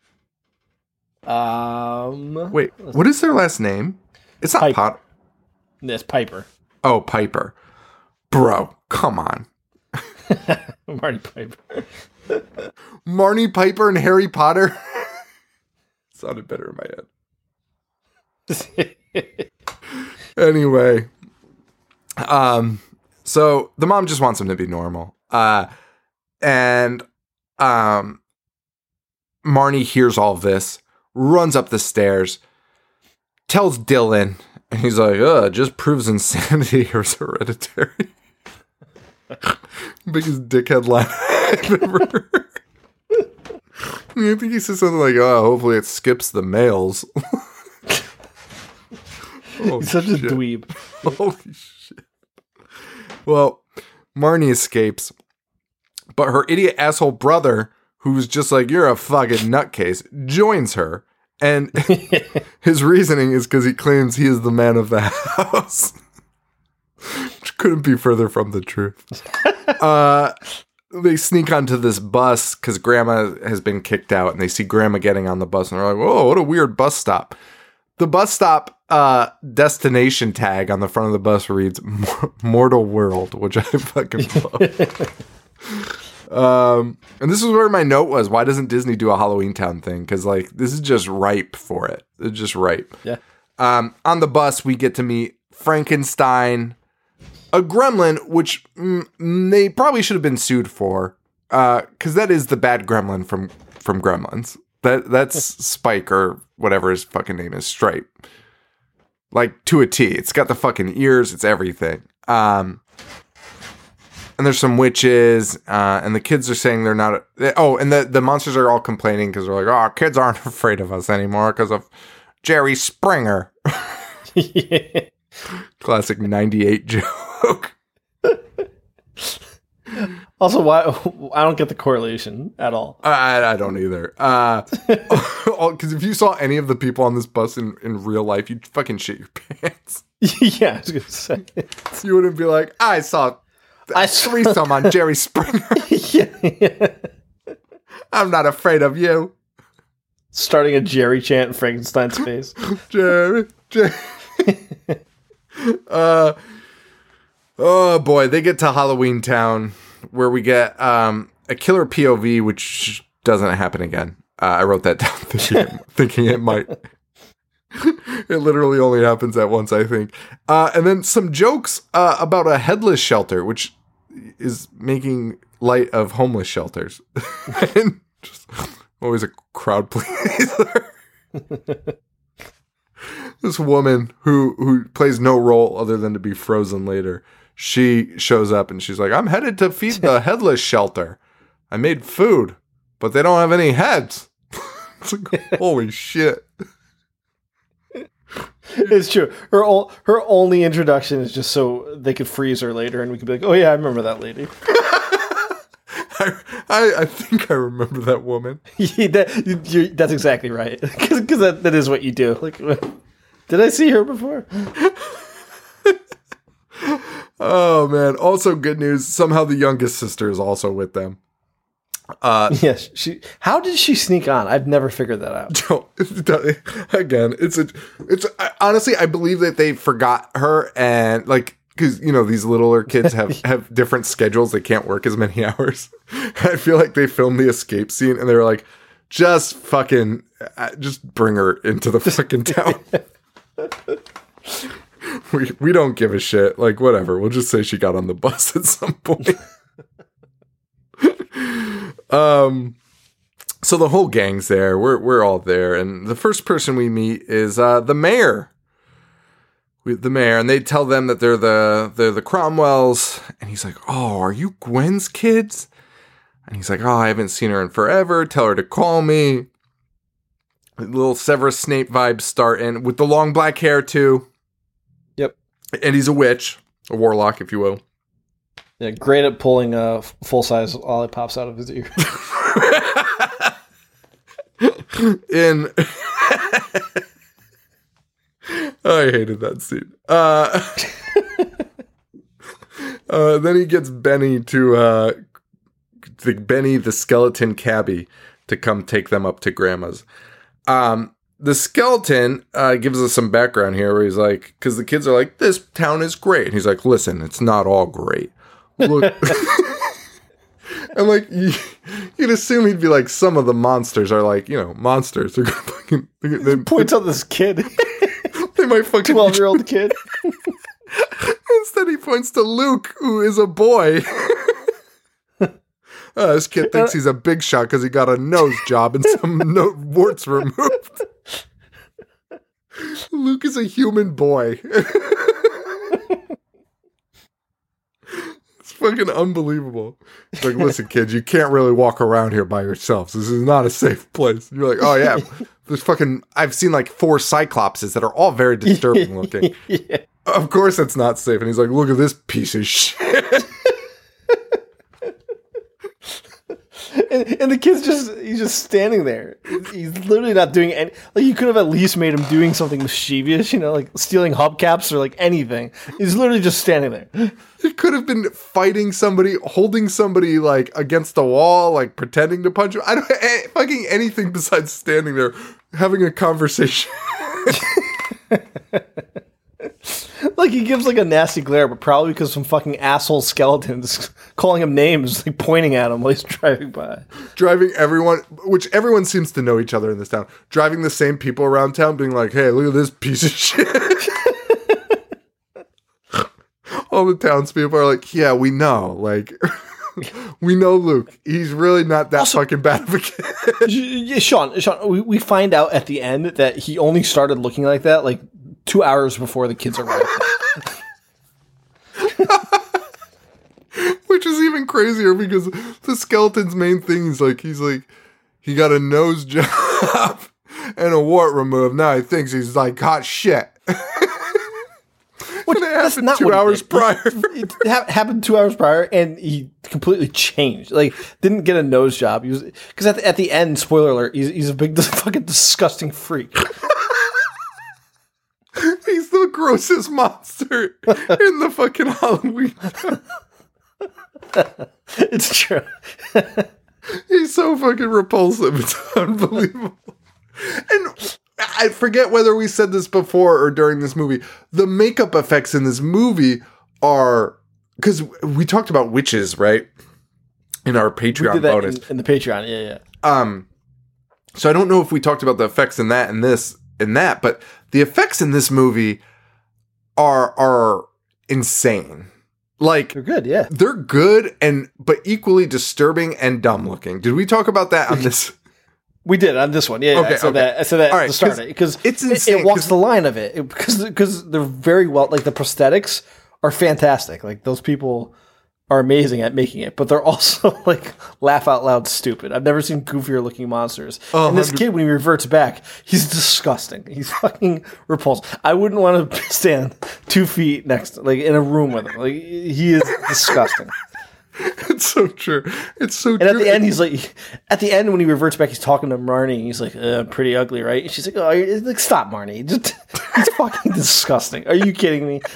Um. Wait, what is their last name? It's not Piper. Potter. It's Piper. Oh, Piper. Bro, come on. Marty Piper. Marnie Piper and Harry Potter. Sounded better in my head. Anyway. Um, so the mom just wants him to be normal. Uh, and um, Marnie hears all of this, runs up the stairs, tells Dylan, and he's like, "Uh, just proves insanity is hereditary." Biggest dickhead line I've ever heard. I think he says something like, "Oh, hopefully it skips the males." Oh, He's such shit. a dweeb. Holy shit. Well, Marnie escapes, but her idiot asshole brother, who's just like, you're a fucking nutcase, joins her. And his reasoning is because he claims he is the man of the house. Which couldn't be further from the truth. Uh, they sneak onto this bus because Grandma has been kicked out, and they see Grandma getting on the bus, and they're like, whoa, what a weird bus stop. The bus stop uh, destination tag on the front of the bus reads Mortal World, which I fucking love. Um, and this is where my note was, why doesn't Disney do a Halloween Town thing? Because, like, this is just ripe for it. It's just ripe. Yeah. Um, on the bus, we get to meet Frankenstein, a gremlin, which mm, they probably should have been sued for, uh, because that is the bad gremlin from, from Gremlins. That That's Spike, or whatever his fucking name is, Stripe. Like, to a T. It's got the fucking ears. It's everything. Um... And there's some witches, uh, and the kids are saying they're not... They, oh, and the, the monsters are all complaining because they're like, oh, kids aren't afraid of us anymore because of Jerry Springer. Yeah. Classic ninety-eight joke. Also, why I don't get the correlation at all. I, I don't either. Because uh, if you saw any of the people on this bus in, in real life, you'd fucking shit your pants. Yeah, I was going to say. You wouldn't be like, I saw... I threesome on Jerry Springer. Yeah, yeah. I'm not afraid of you. Starting a Jerry chant in Frankenstein's face. Jerry, Jerry. uh, oh boy, they get to Halloween Town where we get um, a killer P O V, which doesn't happen again. Uh, I wrote that down thinking it, thinking it might. It literally only happens at once, I think. Uh, and then some jokes uh, about a headless shelter, which is making light of homeless shelters. And just always a crowd pleaser. This woman who, who plays no role other than to be frozen later, she shows up and she's like, I'm headed to feed the headless shelter. I made food, but they don't have any heads. It's like, holy shit. It's true. Her o- her only introduction is just so they could freeze her later, and we could be like, "Oh yeah, I remember that lady." I, I I think I remember that woman. Yeah, that, you're, that's exactly right, because that, that is what you do. Like, did I see her before? Oh man! Also, good news. Somehow, the youngest sister is also with them. Uh, yes, she. How did she sneak on? I've never figured that out. Again, it's a, it's I, honestly, I believe that they forgot her, and like, because you know these littler kids have have different schedules; they can't work as many hours. I feel like they filmed the escape scene, and they were like, "Just fucking, just bring her into the fucking town." we we don't give a shit. Like, whatever. We'll just say she got on the bus at some point. Um, so the whole gang's there. We're we're all there, and the first person we meet is uh, the mayor. We, the mayor, and they tell them that they're the they're the Cromwells, and he's like, "Oh, are you Gwen's kids?" And he's like, "Oh, I haven't seen her in forever. Tell her to call me." A little Severus Snape vibes starting with the long black hair too. Yep, and he's a witch, a warlock, if you will. Yeah, great at pulling uh, full-size lollipops out of his ear. In... I hated that scene. Uh, uh, then he gets Benny to, uh, to Benny the skeleton cabbie to come take them up to Grandma's. Um, the skeleton uh, gives us some background here where he's like, because the kids are like, this town is great. And he's like, listen, it's not all great. Look, and like you, you'd assume he'd be like, some of the monsters are like, you know, monsters. They're fucking. They, they points out this kid, they might fucking twelve-year-old kid. Instead, he points to Luke, who is a boy. uh, this kid thinks he's a big shot because he got a nose job and some no- warts removed. Luke is a human boy. Fucking unbelievable. It's like, listen, kids, you can't really walk around here by yourselves. This is not a safe place. And you're like, oh yeah, there's fucking. I've seen like four Cyclopses that are all very disturbing looking. Yeah. Of course, it's not safe. And he's like, look at this piece of shit. and, and the kid's just he's just standing there. He's literally not doing any. Like, you could have at least made him doing something mischievous, you know, like stealing hubcaps or like anything. He's literally just standing there. He could have been fighting somebody, holding somebody like against the wall, like pretending to punch him. I don't eh, fucking anything besides standing there having a conversation. Like, he gives like a nasty glare, but probably because some fucking asshole skeletons calling him names, like pointing at him while he's driving by. Driving everyone, which everyone seems to know each other in this town. Driving the same people around town, being like, "Hey, look at this piece of shit." All the townspeople are like, "Yeah, we know. Like, we know Luke. He's really not that also, fucking bad of a kid." Sean, Sean, we, we find out at the end that he only started looking like that like two hours before the kids arrived. Which is even crazier because the skeleton's main thing is like, he's like, he got a nose job and a wart removed. Now he thinks he's like hot shit. Which happened two hours prior. It happened two hours prior, and he completely changed. Like, didn't get a nose job. He was because at the, at the end, spoiler alert, he's, he's a big fucking disgusting freak. He's the grossest monster in the fucking Halloween. It's true. He's so fucking repulsive. It's unbelievable. And I forget whether we said this before or during this movie. The makeup effects in this movie are, because we talked about witches, right? In our Patreon we did that bonus. In, in the Patreon, yeah, yeah. Um, so I don't know if we talked about the effects in that and this and that, but the effects in this movie are are insane. Like, they're good, yeah. They're good and but equally disturbing and dumb looking. Did we talk about that on this? We did on this one, yeah. Okay, I said okay. that. I said that All right, at the start because it's it, insane, it walks the line of it because because they're very well. Like, the prosthetics are fantastic. Like, those people are amazing at making it, but they're also like laugh out loud stupid. I've never seen goofier looking monsters. Oh, and this kid, when he reverts back, he's disgusting. He's fucking repulsive. I wouldn't want to stand two feet next, to, like in a room with him. Like, he is disgusting. It's so true. It's so and true. And at the end, he's like, at the end when he reverts back, he's talking to Marnie. He's like, uh, pretty ugly, right? And she's like, oh, you're, like, stop, Marnie. Just, he's fucking disgusting. Are you kidding me?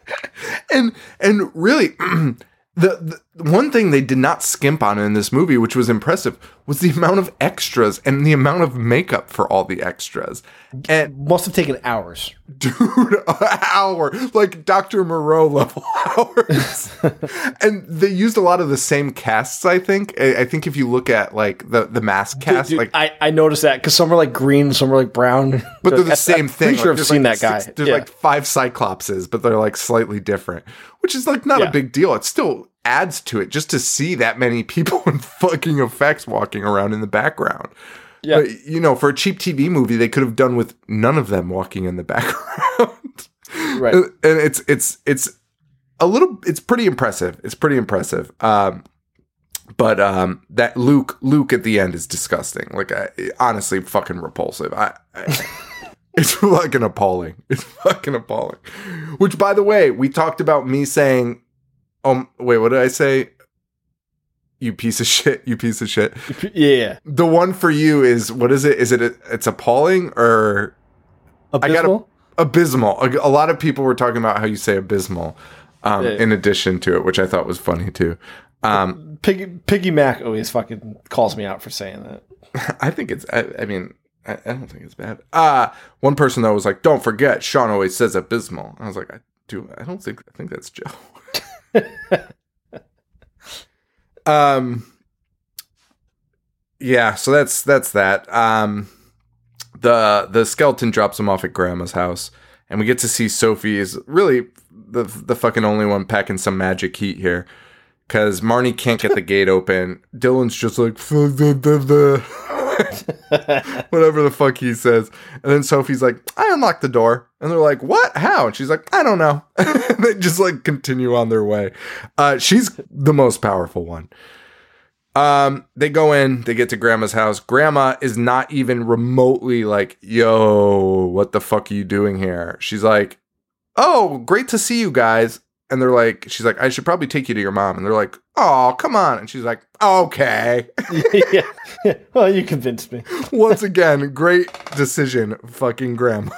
And and really, the, the one thing they did not skimp on in this movie, which was impressive, was the amount of extras and the amount of makeup for all the extras. And must have taken hours. Dude, an hour. Like Doctor Moreau level hours. And they used a lot of the same casts, I think. I, I think if you look at like the, the mask cast, dude, dude, like I, I noticed that because some are like green, some are like brown. But they're the I, same I'm thing. Pretty sure like, I've seen like that six, guy. There's yeah. like five Cyclopses, but they're like slightly different, which is like not yeah. a big deal. It still adds to it just to see that many people in fucking effects walking around in the background. Yeah. But, you know, for a cheap T V movie, they could have done with none of them walking in the background. Right. And, and it's, it's, it's a little, it's pretty impressive. It's pretty impressive. Um, but, um, that Luke, Luke at the end is disgusting. Like, I, honestly, fucking repulsive. I, I it's fucking appalling. It's fucking appalling. Which, by the way, we talked about me saying, um, wait, what did I say? You piece of shit, you piece of shit. Yeah. The one for you is, what is it? Is it, a, it's appalling or? Abysmal? I got abysmal. A, a lot of people were talking about how you say abysmal um, yeah. in addition to it, which I thought was funny too. Um, Piggy, Piggy Mac always fucking calls me out for saying that. I think it's, I, I mean, I, I don't think it's bad. Uh, one person though was like, don't forget, Sean always says abysmal. I was like, I do, I don't think, I think that's Joe. Um, yeah, so that's, that's that. Um, the, the skeleton drops him off at Grandma's house and we get to see Sophie is really the, the fucking only one packing some magic heat here. Cause Marnie can't get the gate open. Dylan's just like, whatever the fuck he says. And then Sophie's like, I unlocked the door. And they're like, what? How? And she's like, I don't know. And they just like continue on their way. Uh, she's the most powerful one. Um, they go in, they get to Grandma's house. Grandma is not even remotely like, yo, what the fuck are you doing here? She's like, oh, great to see you guys. and they're like, she's like, I should probably take you to your mom. And they're like, oh, come on. And she's like, okay. yeah. yeah. Well, you convinced me. Once again, great decision, fucking grandma.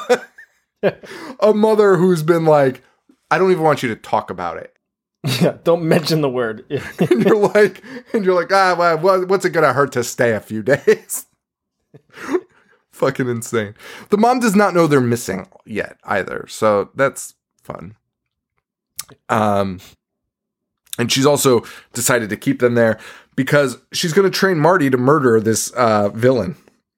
A mother who's been like, I don't even want you to talk about it. Yeah, don't mention the word. and you're like, and you're like, ah, well, what's it gonna hurt to stay a few days? Fucking insane. The mom does not know they're missing yet either, so that's fun. Um, and she's also decided to keep them there because she's gonna train Marty to murder this uh, villain.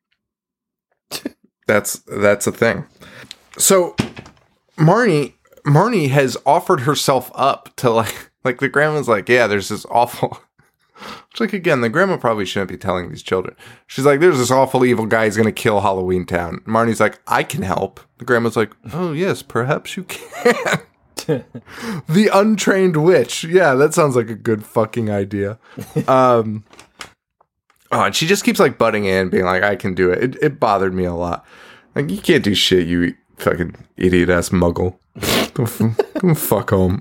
That's that's a thing. So Marnie. Marnie has offered herself up to like, like the grandma's like, yeah, there's this awful, it's like, again, the grandma probably shouldn't be telling these children. She's like, there's this awful evil guy, he's going to kill Halloween Town. Marnie's like, I can help. The grandma's like, oh yes, perhaps you can. The untrained witch. Yeah, that sounds like a good fucking idea. Um, oh, and she just keeps like butting in, being like, I can do it. It, it bothered me a lot. Like, you can't do shit, you fucking idiot ass muggle. Go, f- go fuck home.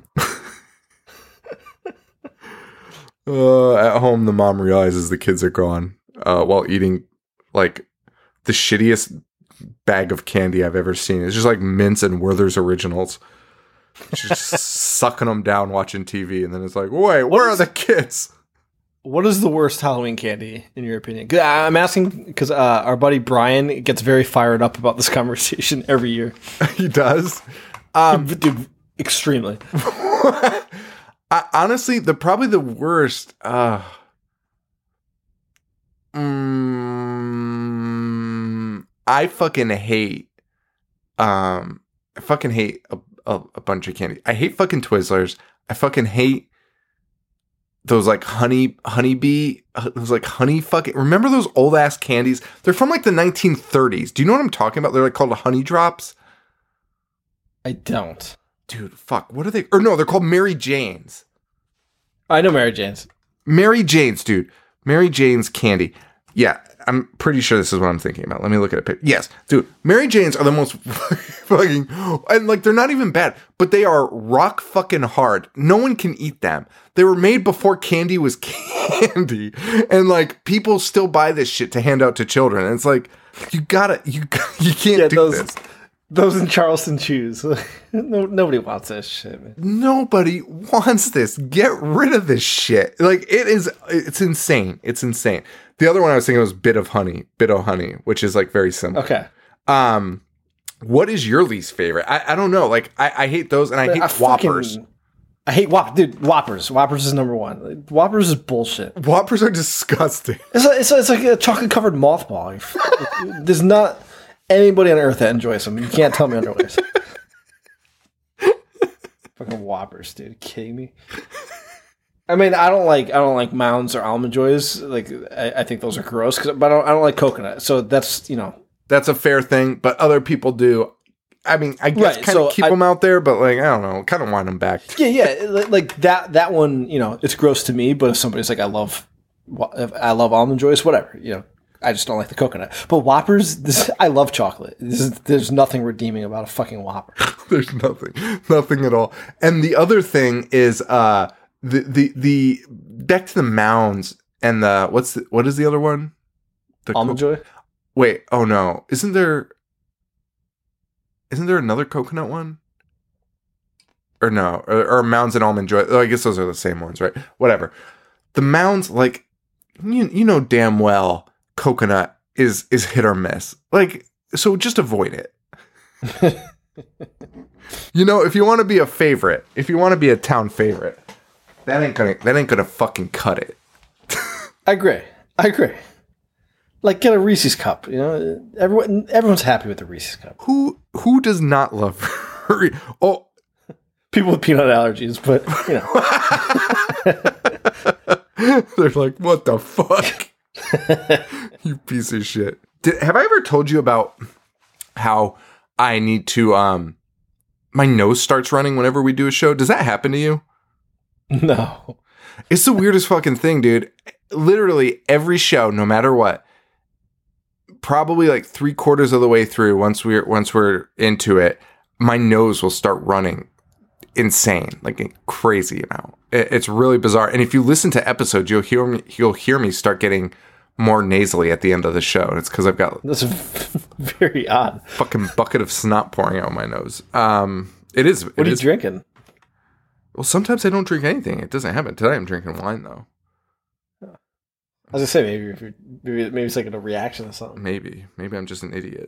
uh, at home, the mom realizes the kids are gone uh, while eating like the shittiest bag of candy I've ever seen. It's just like Mints and Werther's Originals. She's just sucking them down watching T V, and then it's like, wait, where are the kids? What is the worst Halloween candy, in your opinion? I'm asking because uh, our buddy Brian gets very fired up about this conversation every year. He does? Um, Dude, extremely. I, honestly, the probably the worst. Uh, mm, I fucking hate. Um, I fucking hate a, a, a bunch of candy. I hate fucking Twizzlers. I fucking hate those like honey, honeybee, those like honey fucking. Remember those old ass candies? They're from like the nineteen thirties. Do you know what I'm talking about? They're like called honey drops. I don't. Dude, fuck. What are they? Or no, they're called Mary Jane's. I know Mary Jane's. Mary Jane's, dude. Mary Jane's candy. Yeah, I'm pretty sure this is what I'm thinking about. Let me look at a picture. Yes, dude. Mary Jane's are the most fucking... And, like, they're not even bad, but they are rock fucking hard. No one can eat them. They were made before candy was candy. And, like, people still buy this shit to hand out to children. And it's like, you gotta... You, you can't yeah, do those, this. Those in Charleston chews. no, nobody wants that shit, man. Nobody wants this. Get rid of this shit. Like, it is, it's insane. It's insane. The other one I was thinking was Bit of Honey, Bit of Honey, which is like very similar. Okay. Um, what is your least favorite? I, I don't know. Like, I, I hate those and I hate I Whoppers. Fucking, I hate Whoppers. Dude, Whoppers. Whoppers is number one. Like, Whoppers is bullshit. Whoppers are disgusting. It's like, it's, it's like a chocolate covered mothball. There's not anybody on earth that enjoys them. You can't tell me otherwise. Fucking Whoppers, dude. Are you kidding me? I mean, I don't like I don't like Mounds or Almond Joys. Like, I, I think those are gross. Cause, but I don't, I don't like coconut. So that's, you know, that's a fair thing. But other people do. I mean, I guess right, kind of so keep I, them out there, but like, I don't know, kind of want them back. Yeah, yeah, like that. That one, you know, it's gross to me. But if somebody's like, I love, I love Almond Joys, whatever, you know. I just don't like the coconut. But Whoppers, this, I love chocolate. This is, there's nothing redeeming about a fucking Whopper. There's nothing, nothing at all. And the other thing is, uh, the the the back to the Mounds and the what's the, what is the other one? The Almond co- Joy. Wait, oh no, isn't there? Isn't there another coconut one? Or no, or, or Mounds and Almond Joy. Oh, I guess those are the same ones, right? Whatever. The Mounds, like you you know damn well. Coconut is is hit or miss. Like, so just avoid it. You know, if you want to be a favorite, if you want to be a town favorite, that ain't gonna that ain't gonna fucking cut it. I agree. I agree. Like, get a Reese's cup. You know, everyone everyone's happy with the Reese's cup. Who who does not love? Oh, people with peanut allergies, but you know, they're like, what the fuck. You piece of shit. Did, have I ever told you about how I need to, um, my nose starts running whenever we do a show? Does that happen to you? No. It's the weirdest fucking thing, dude. Literally every show, no matter what, probably like three quarters of the way through, once we're, once we're into it, my nose will start running insane, like a crazy amount. It, it's really bizarre. And if you listen to episodes, you'll hear me, you'll hear me start getting more nasally at the end of the show. And it's because I've got that's very odd. Fucking bucket of snot pouring out my nose. Um, it is. What it are you is, drinking? Well, sometimes I don't drink anything. It doesn't happen. Today I'm drinking wine though. I was gonna say maybe if you're, maybe maybe it's like a reaction to something. Maybe maybe I'm just an idiot.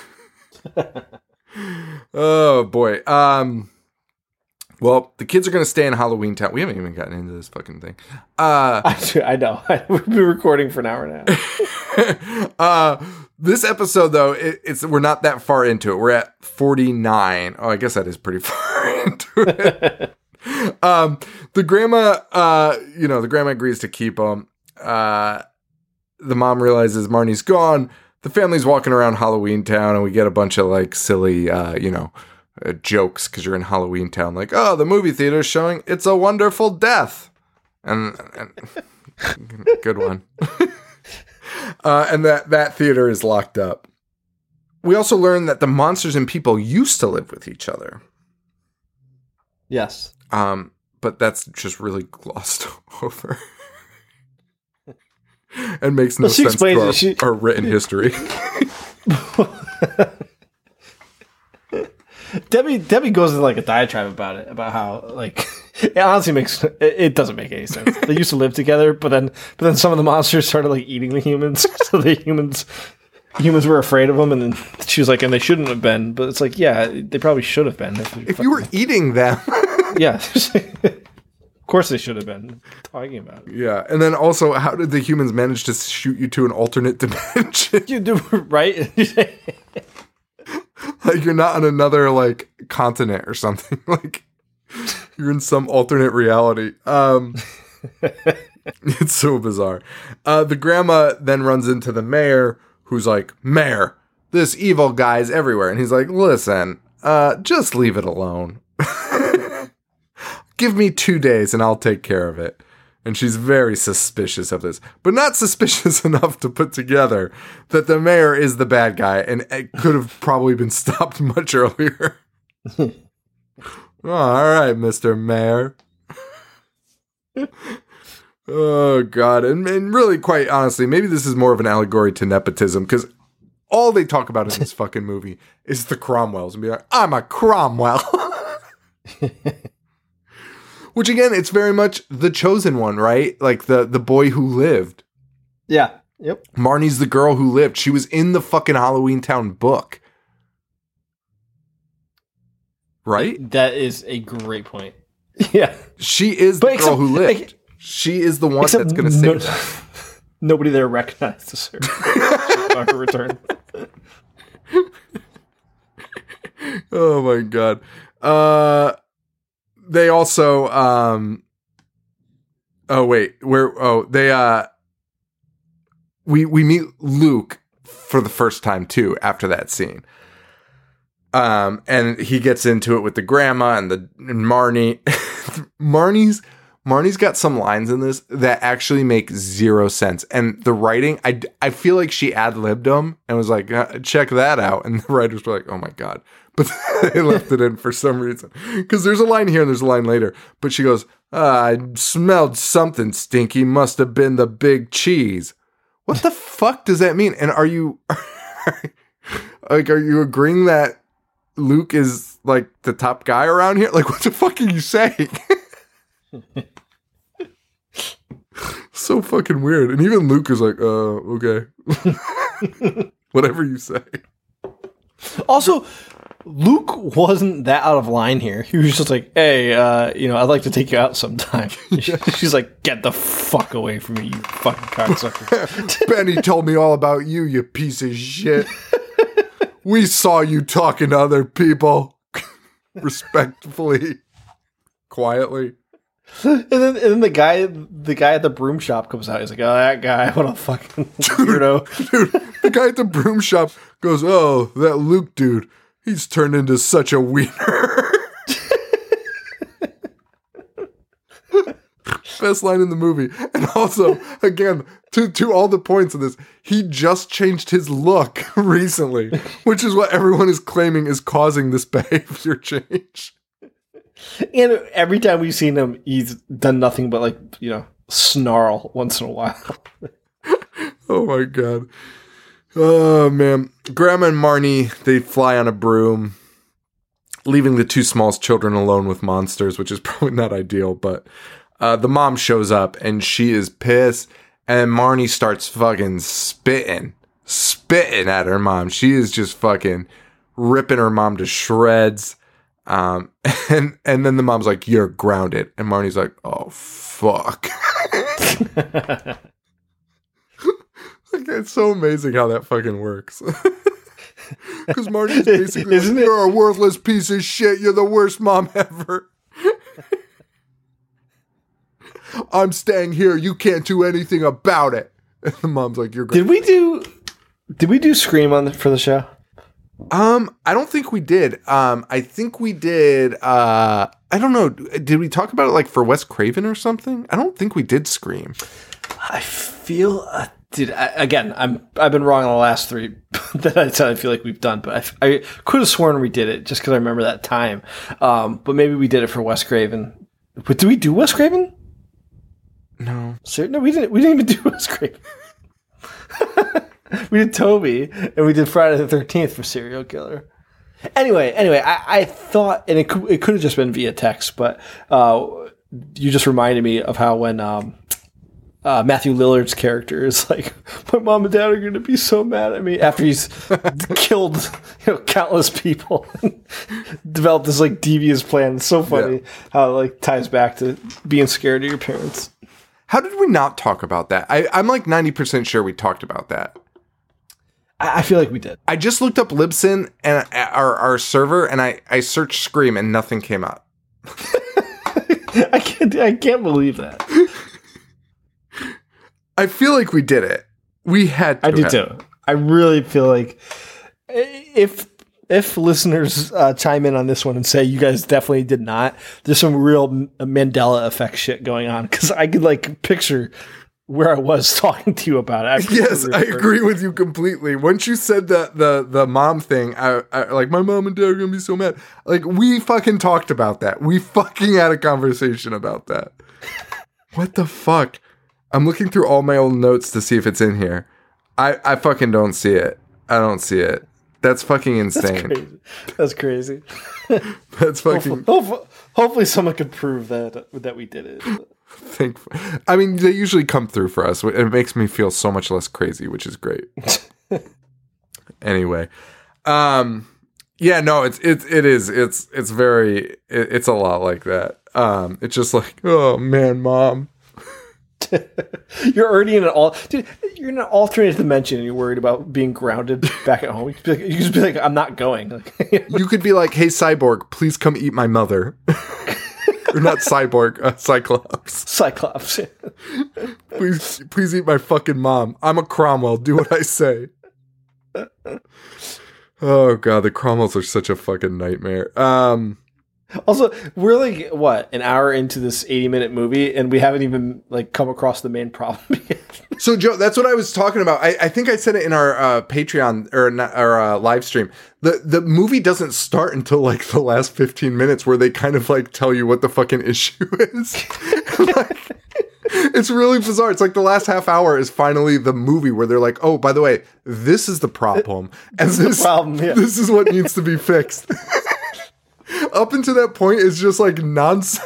Oh boy. Um. Well, the kids are going to stay in Halloween Town. We haven't even gotten into this fucking thing. Uh, I, I know. We've been recording for an hour now. uh, this episode, though, it, it's we're not that far into it. We're at forty-nine. Oh, I guess that is pretty far into it. um, the grandma, uh, you know, the grandma agrees to keep them. Uh, the mom realizes Marnie's gone. The family's walking around Halloween Town, and we get a bunch of, like, silly, uh, you know, Uh, jokes because you're in Halloween Town, like, oh, the movie theater is showing It's a Wonderful Death, and, and good one. uh, and that that theater is locked up. We also learn that the monsters and people used to live with each other. Yes, um, but that's just really glossed over, and makes no well, sense to our, she... our written history. Debbie Debbie goes into like a diatribe about it, about how like it honestly makes it, it doesn't make any sense. They used to live together, but then but then some of the monsters started like eating the humans, so the humans humans were afraid of them, and then she was like, and they shouldn't have been. But it's like, yeah, they probably should have been. If, if you were eating them, yeah, of course they should have been. Talking about it. Yeah, and then also, how did the humans manage to shoot you to an alternate dimension? You do right. Like, you're not on another, like, continent or something. Like, you're in some alternate reality. Um, it's so bizarre. Uh, the grandma then runs into the mayor, who's like, Mayor, this evil guy's everywhere. And he's like, listen, uh, just leave it alone. Give me two days and I'll take care of it. And she's very suspicious of this, but not suspicious enough to put together that the mayor is the bad guy, and it could have probably been stopped much earlier. Oh, all right, Mister Mayor. Oh, God. And, and really, quite honestly, maybe this is more of an allegory to nepotism, because all they talk about in this fucking movie is the Cromwells, and be like, I'm a Cromwell. Which, again, it's very much the chosen one, right? Like the, the boy who lived. Yeah. Yep. Marnie's the girl who lived. She was in the fucking Halloween Town book. Right? That is a great point. Yeah. She is but the except, girl who lived. Like, she is the one that's going to save no, her. Nobody there recognizes her. Her return. Oh, my God. Uh... They also, um, oh wait, where, oh, they, uh, we, we meet Luke for the first time too, after that scene. Um, and he gets into it with the grandma and the, and Marnie. Marnie's, Marnie's got some lines in this that actually make zero sense. And the writing, I, I feel like she ad-libbed them and was like, uh, check that out. And the writers were like, oh my God. But they left it in for some reason. Because there's a line here and there's a line later. But she goes, ah, I smelled something stinky. Must have been the big cheese. What the fuck does that mean? And are you, like, are you agreeing that Luke is, like, the top guy around here? Like, what the fuck are you saying? So fucking weird. And even Luke is like, uh, okay. Whatever you say. Also, Luke wasn't that out of line here. He was just like, hey, uh, you know, I'd like to take you out sometime. She's like, get the fuck away from me, you fucking cocksucker. Benny told me all about you, you piece of shit. We saw you talking to other people. Respectfully. Quietly. And then, and then the guy, the guy at the broom shop comes out. He's like, "Oh, that guy, what a fucking weirdo!" Dude, the guy at the broom shop goes, "Oh, that Luke dude, he's turned into such a wiener." Best line in the movie, and also, again, to to all the points of this, he just changed his look recently, which is what everyone is claiming is causing this behavior change. And every time we've seen him, he's done nothing but, like, you know, snarl once in a while. Oh, my God. Oh, man. Grandma and Marnie, they fly on a broom, leaving the two smallest children alone with monsters, which is probably not ideal, but uh, the mom shows up, and she is pissed, and Marnie starts fucking spitting, spitting at her mom. She is just fucking ripping her mom to shreds, um, and, and then the mom's like, you're grounded, and Marnie's like, oh, fuck. It's so amazing how that fucking works. Because Marnie's basically Isn't like, you're a worthless piece of shit. You're the worst mom ever. I'm staying here. You can't do anything about it. And the mom's like, you're great. Did we do Did we do Scream on the, for the show? Um, I don't think we did. Um, I think we did uh I don't know. Did we talk about it like for Wes Craven or something? I don't think we did Scream. I feel uh, Dude, I, again, I'm I've been wrong on the last three that I, I feel like we've done, but I, I could have sworn we did it just because I remember that time. Um, but maybe we did it for Wes Craven. But did we do Wes Craven? No, Sir, no, we didn't. We didn't even do Wes Craven. We did Toby, and we did Friday the thirteenth for Serial Killer. Anyway, anyway, I, I thought, and it could, it could have just been via text, but uh, you just reminded me of how when. Um, Uh, Matthew Lillard's character is like, my mom and dad are going to be so mad at me after he's killed, you know, countless people, and developed this like devious plan. It's so funny yeah. how it like ties back to being scared of your parents. How did we not talk about that? I, I'm like ninety percent sure we talked about that. I, I feel like we did. I just looked up Libsyn and uh, our our server, and I, I searched Scream, and nothing came up. I can't. I can't believe that. I feel like we did it. We had to. I do have. too. I really feel like if if listeners uh, chime in on this one and say you guys definitely did not, there's some real Mandela effect shit going on because I could like picture where I was talking to you about it. I yes, I agree with you completely. Once you said the the the mom thing, I, I like my mom and dad are gonna be so mad. Like we fucking talked about that. We fucking had a conversation about that. What the fuck? I'm looking through all my old notes to see if it's in here. I, I fucking don't see it. I don't see it. That's fucking insane. That's crazy. That's, crazy. That's fucking... Hopefully, hopefully, hopefully someone could prove that that we did it. Think, I mean, they usually come through for us. It makes me feel so much less crazy, which is great. Anyway. Um, yeah, no, it's, it's, it is. It's, it's very, it, it's a lot like that. Um, it's just like, oh man, mom. You're already in an all, dude. You're in an alternate dimension, and you're worried about being grounded back at home. You could be like, you could just be like I'm not going. Like, you could be like, "Hey, Cyborg, please come eat my mother." Or not Cyborg, uh, Cyclops. Cyclops. please, please eat my fucking mom. I'm a Cromwell. Do what I say. Oh god, the Cromwells are such a fucking nightmare. Um. Also, we're like, what, an hour into this eighty-minute movie, and we haven't even, like, come across the main problem yet. So, Joe, that's what I was talking about. I, I think I said it in our uh, Patreon, or our uh, live stream. The, the movie doesn't start until, like, the last fifteen minutes, where they kind of, like, tell you what the fucking issue is. Like, it's really bizarre. It's like the last half hour is finally the movie where they're like, oh, by the way, this is the problem. And this, this, is, the problem, yeah. This is what needs to be fixed. Up until that point, it's just like nonsense.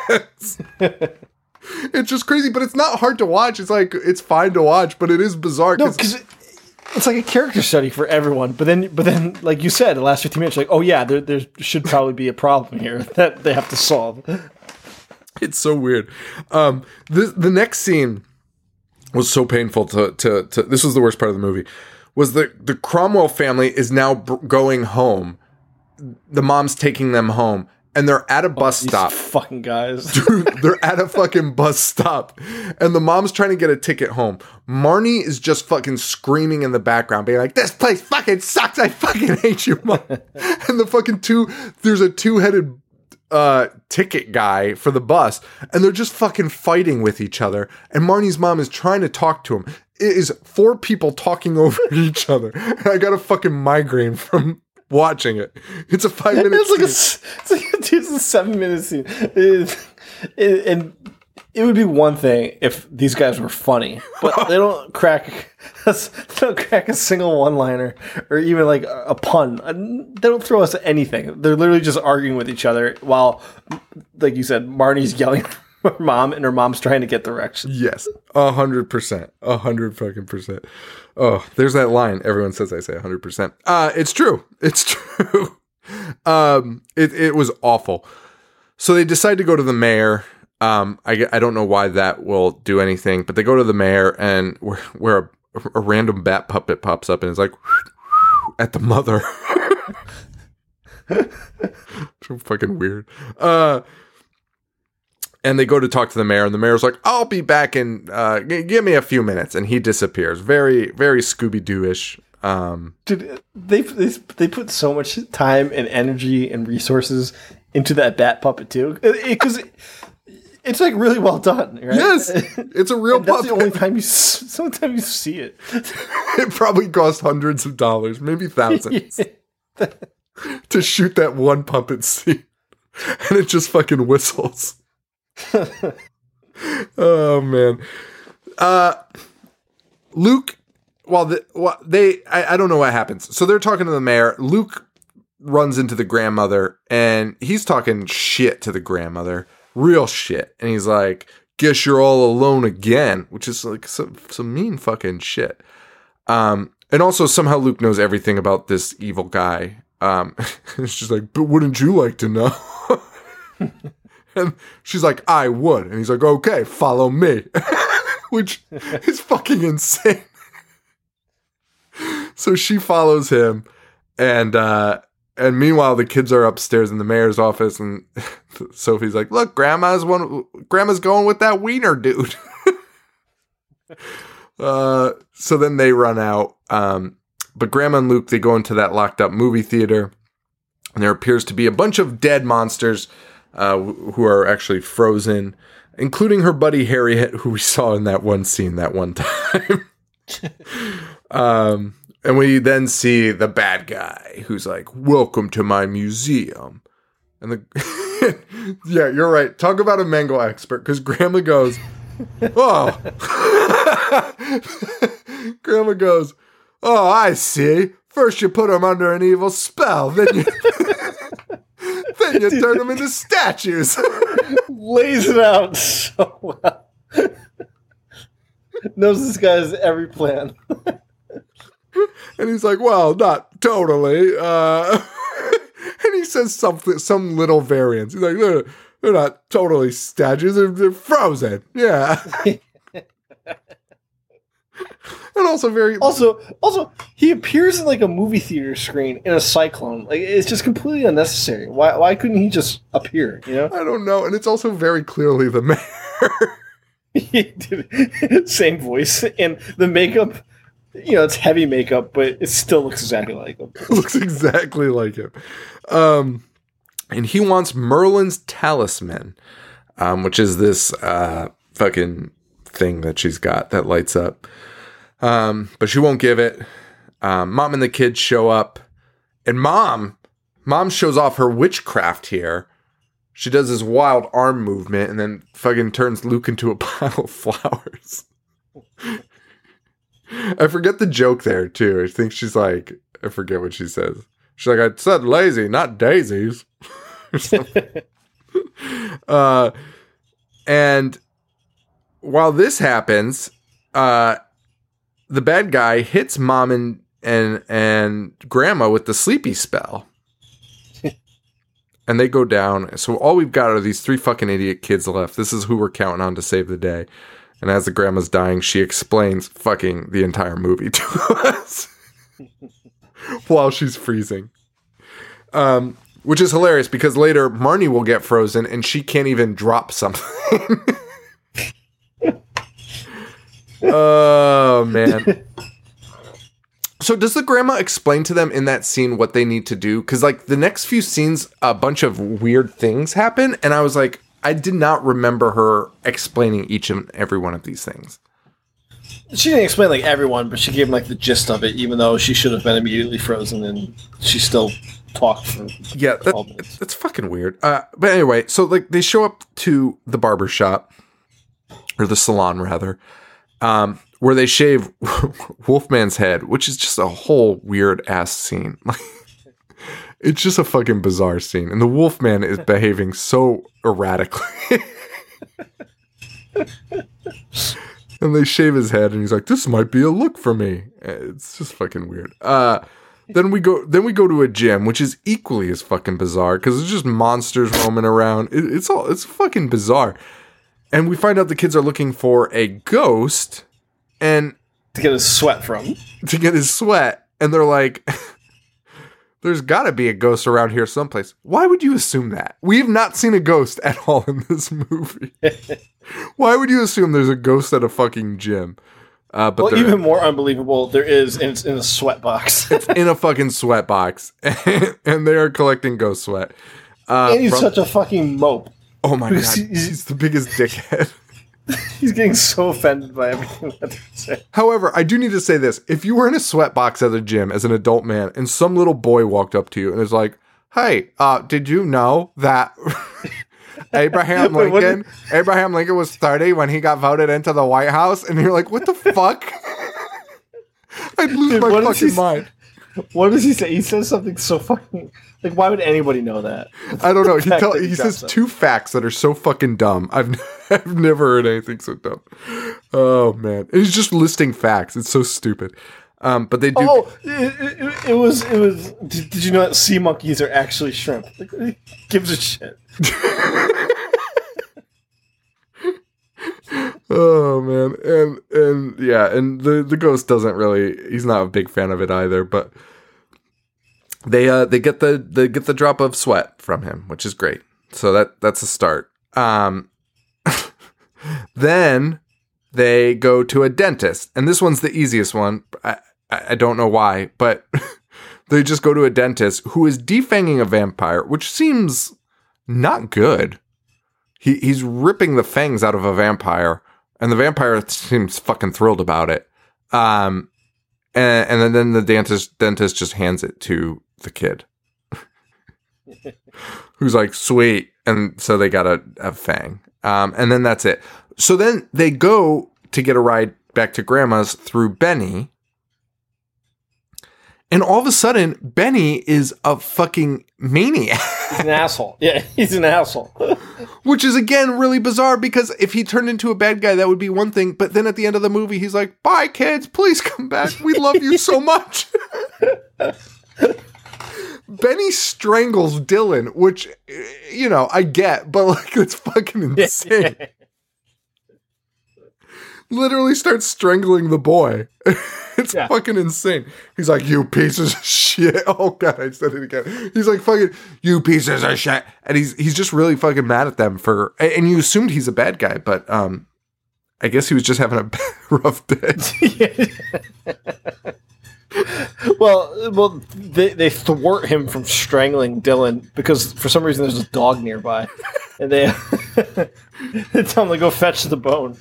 It's just crazy, but it's not hard to watch. It's like it's fine to watch, but it is bizarre. No, because it, it's like a character study for everyone. But then, but then, like you said, the last fifteen minutes, like, oh yeah, there there should probably be a problem here that they have to solve. It's so weird. Um, the the next scene was so painful to to to. This was the worst part of the movie. Was the the Cromwell family is now b- going home. The mom's taking them home, and they're at a bus oh, stop. Fucking guys. Dude, they're at a fucking bus stop, and the mom's trying to get a ticket home. Marnie is just fucking screaming in the background, being like, this place fucking sucks. I fucking hate you, mom. And the fucking two, there's a two-headed uh, ticket guy for the bus, and they're just fucking fighting with each other. And Marnie's mom is trying to talk to him. It is four people talking over each other. And I got a fucking migraine from watching it. It's a five minute it's like scene. a, it's like a, dude, it's a seven minute scene. It, it, and it would be one thing if these guys were funny, but they don't crack a, they don't crack a single one liner or even like a pun. They don't throw us anything. They're literally just arguing with each other while, like you said, Marnie's yelling at her mom and her mom's trying to get directions. Yes, a hundred percent, a hundred fucking percent. Oh, there's that line. Everyone says I say a hundred percent. Uh, it's true. It's true. um, it it was awful. So they decide to go to the mayor. Um, I, I don't know why that will do anything, but they go to the mayor and where, where a, a random bat puppet pops up and is like at the mother. So fucking weird. Uh, and they go to talk to the mayor and the mayor's like, I'll be back in, uh, g- give me a few minutes. And he disappears. Very, very Scooby-Doo-ish. Um, Dude, they, they, they put so much time and energy and resources into that bat puppet too. Because it, it's like really well done, right? Yes, it's a real and that's puppet. the only time you, s- the only time you see it. It probably cost hundreds of dollars, maybe thousands, to shoot that one puppet scene, and it just fucking whistles. Oh man, uh, Luke. Well, the, well they, I, I don't know what happens. So they're talking to the mayor. Luke runs into the grandmother, and he's talking shit to the grandmother. Real shit. And he's like, guess you're all alone again, which is like some, some mean fucking shit. Um, and also somehow Luke knows everything about this evil guy. Um, it's just like, but wouldn't you like to know? And she's like, I would. And he's like, okay, follow me. Which is fucking insane. So she follows him, and, uh, And meanwhile, the kids are upstairs in the mayor's office, and Sophie's like, "Look, Grandma's one. Grandma's going with that wiener dude." uh, so then they run out. Um, but Grandma and Luke, they go into that locked up movie theater, and there appears to be a bunch of dead monsters uh, who are actually frozen, including her buddy Harriet, who we saw in that one scene that one time. um. And we then see the bad guy who's like, welcome to my museum. And the, yeah, you're right. Talk about a mango expert, because Grandma goes, oh. Grandma goes, oh, I see. First you put them under an evil spell. Then you, then you turn them into statues. Lays it out so well. Knows this guy's every plan. And he's like, well, not totally. Uh, and he says something, some little variance. He's like, they're, they're not totally statues. They're, they're frozen. Yeah. And also very... Also, also, he appears in like a movie theater screen in a cyclone. Like, it's just completely unnecessary. Why Why couldn't he just appear, you know? I don't know. And it's also very clearly the mayor. Dude, same voice. And the makeup... You know, it's heavy makeup, but it still looks exactly like him. It looks exactly like him. Um, and he wants Merlin's talisman, um, which is this uh, fucking thing that she's got that lights up. Um, but she won't give it. Um, Mom and the kids show up. And Mom, Mom shows off her witchcraft here. She does this wild arm movement and then fucking turns Luke into a pile of flowers. I forget the joke there, too. I think she's like, I forget what she says. She's like, I said lazy, not daisies. uh, and while this happens, uh, the bad guy hits Mom and, and, and Grandma with the sleepy spell. And they go down. So all we've got are these three fucking idiot kids left. This is who we're counting on to save the day. And as the grandma's dying, she explains fucking the entire movie to us while she's freezing. Um, which is hilarious because later Marnie will get frozen and she can't even drop something. Oh, man. So does the grandma explain to them in that scene what they need to do? Because, like, the next few scenes, a bunch of weird things happen. And I was like, I did not remember her explaining each and every one of these things. She didn't explain like everyone, but she gave him like the gist of it, even though she should have been immediately frozen, and she still talked for yeah. That, that's fucking weird. Uh, but anyway, so like they show up to the barber shop or the salon rather, um, where they shave Wolfman's head, which is just a whole weird ass scene. Like it's just a fucking bizarre scene, and the Wolfman is behaving so erratically. And they shave his head, and he's like, "This might be a look for me." It's just fucking weird. Uh, then we go, then we go to a gym, which is equally as fucking bizarre because it's just monsters roaming around. It, it's all, it's fucking bizarre. And we find out the kids are looking for a ghost, and to get his sweat from, to get his sweat, and they're like, "There's got to be a ghost around here someplace." Why would you assume that? We have not seen a ghost at all in this movie. Why would you assume there's a ghost at a fucking gym? Uh, but well, even more unbelievable, there is, and it's in a sweat box. It's in a fucking sweat box, and, and they are collecting ghost sweat. Uh, and he's from, such a fucking mope. Oh my god, he's, he's the biggest dickhead. He's getting so offended by everything that they say. However, I do need to say this. If you were in a sweat box at a gym as an adult man, and some little boy walked up to you and is like, "Hey, uh, did you know that Abraham Wait, Lincoln Abraham Lincoln was thirty when he got voted into the White House?" And you're like, "What the fuck?" I'd lose Dude, my fucking mind. What does he say? He says something so fucking... Like, why would anybody know that? I don't know. He, tell, he he says up. two facts that are so fucking dumb. I've, I've never heard anything so dumb. Oh, man. He's just listing facts. It's so stupid. Um, but they do... Oh, it, it, it was... It was. Did, did you know that sea monkeys are actually shrimp? Like, who gives a shit? Oh, man. And, and yeah, and the, the ghost doesn't really... He's not a big fan of it either, but... They uh they get the they get the drop of sweat from him, which is great. So that that's a start. Um, then they go to a dentist, and this one's the easiest one. I I don't know why, but they just go to a dentist who is defanging a vampire, which seems not good. He he's ripping the fangs out of a vampire, and the vampire seems fucking thrilled about it. Um, and and then, then the dentist dentist just hands it to the kid, who's like, "Sweet," and so they got a, a fang, um, and then that's it. So then they go to get a ride back to Grandma's through Benny, and all of a sudden, Benny is a fucking maniac. He's an asshole. Yeah, he's an asshole. Which is, again, really bizarre, because if he turned into a bad guy, that would be one thing, but then at the end of the movie, he's like, "Bye, kids, please come back. We love you so much." Benny strangles Dylan, which, you know, I get, but like, it's fucking insane. Literally starts strangling the boy. It's yeah. fucking insane. He's like, "You pieces of shit." Oh god, I said it again. He's like, "Fucking, you pieces of shit." And he's he's just really fucking mad at them for, and you assumed he's a bad guy, but um, I guess he was just having a rough day. Well, well, they they thwart him from strangling Dylan because for some reason there's a dog nearby, and they, they tell him to go fetch the bone.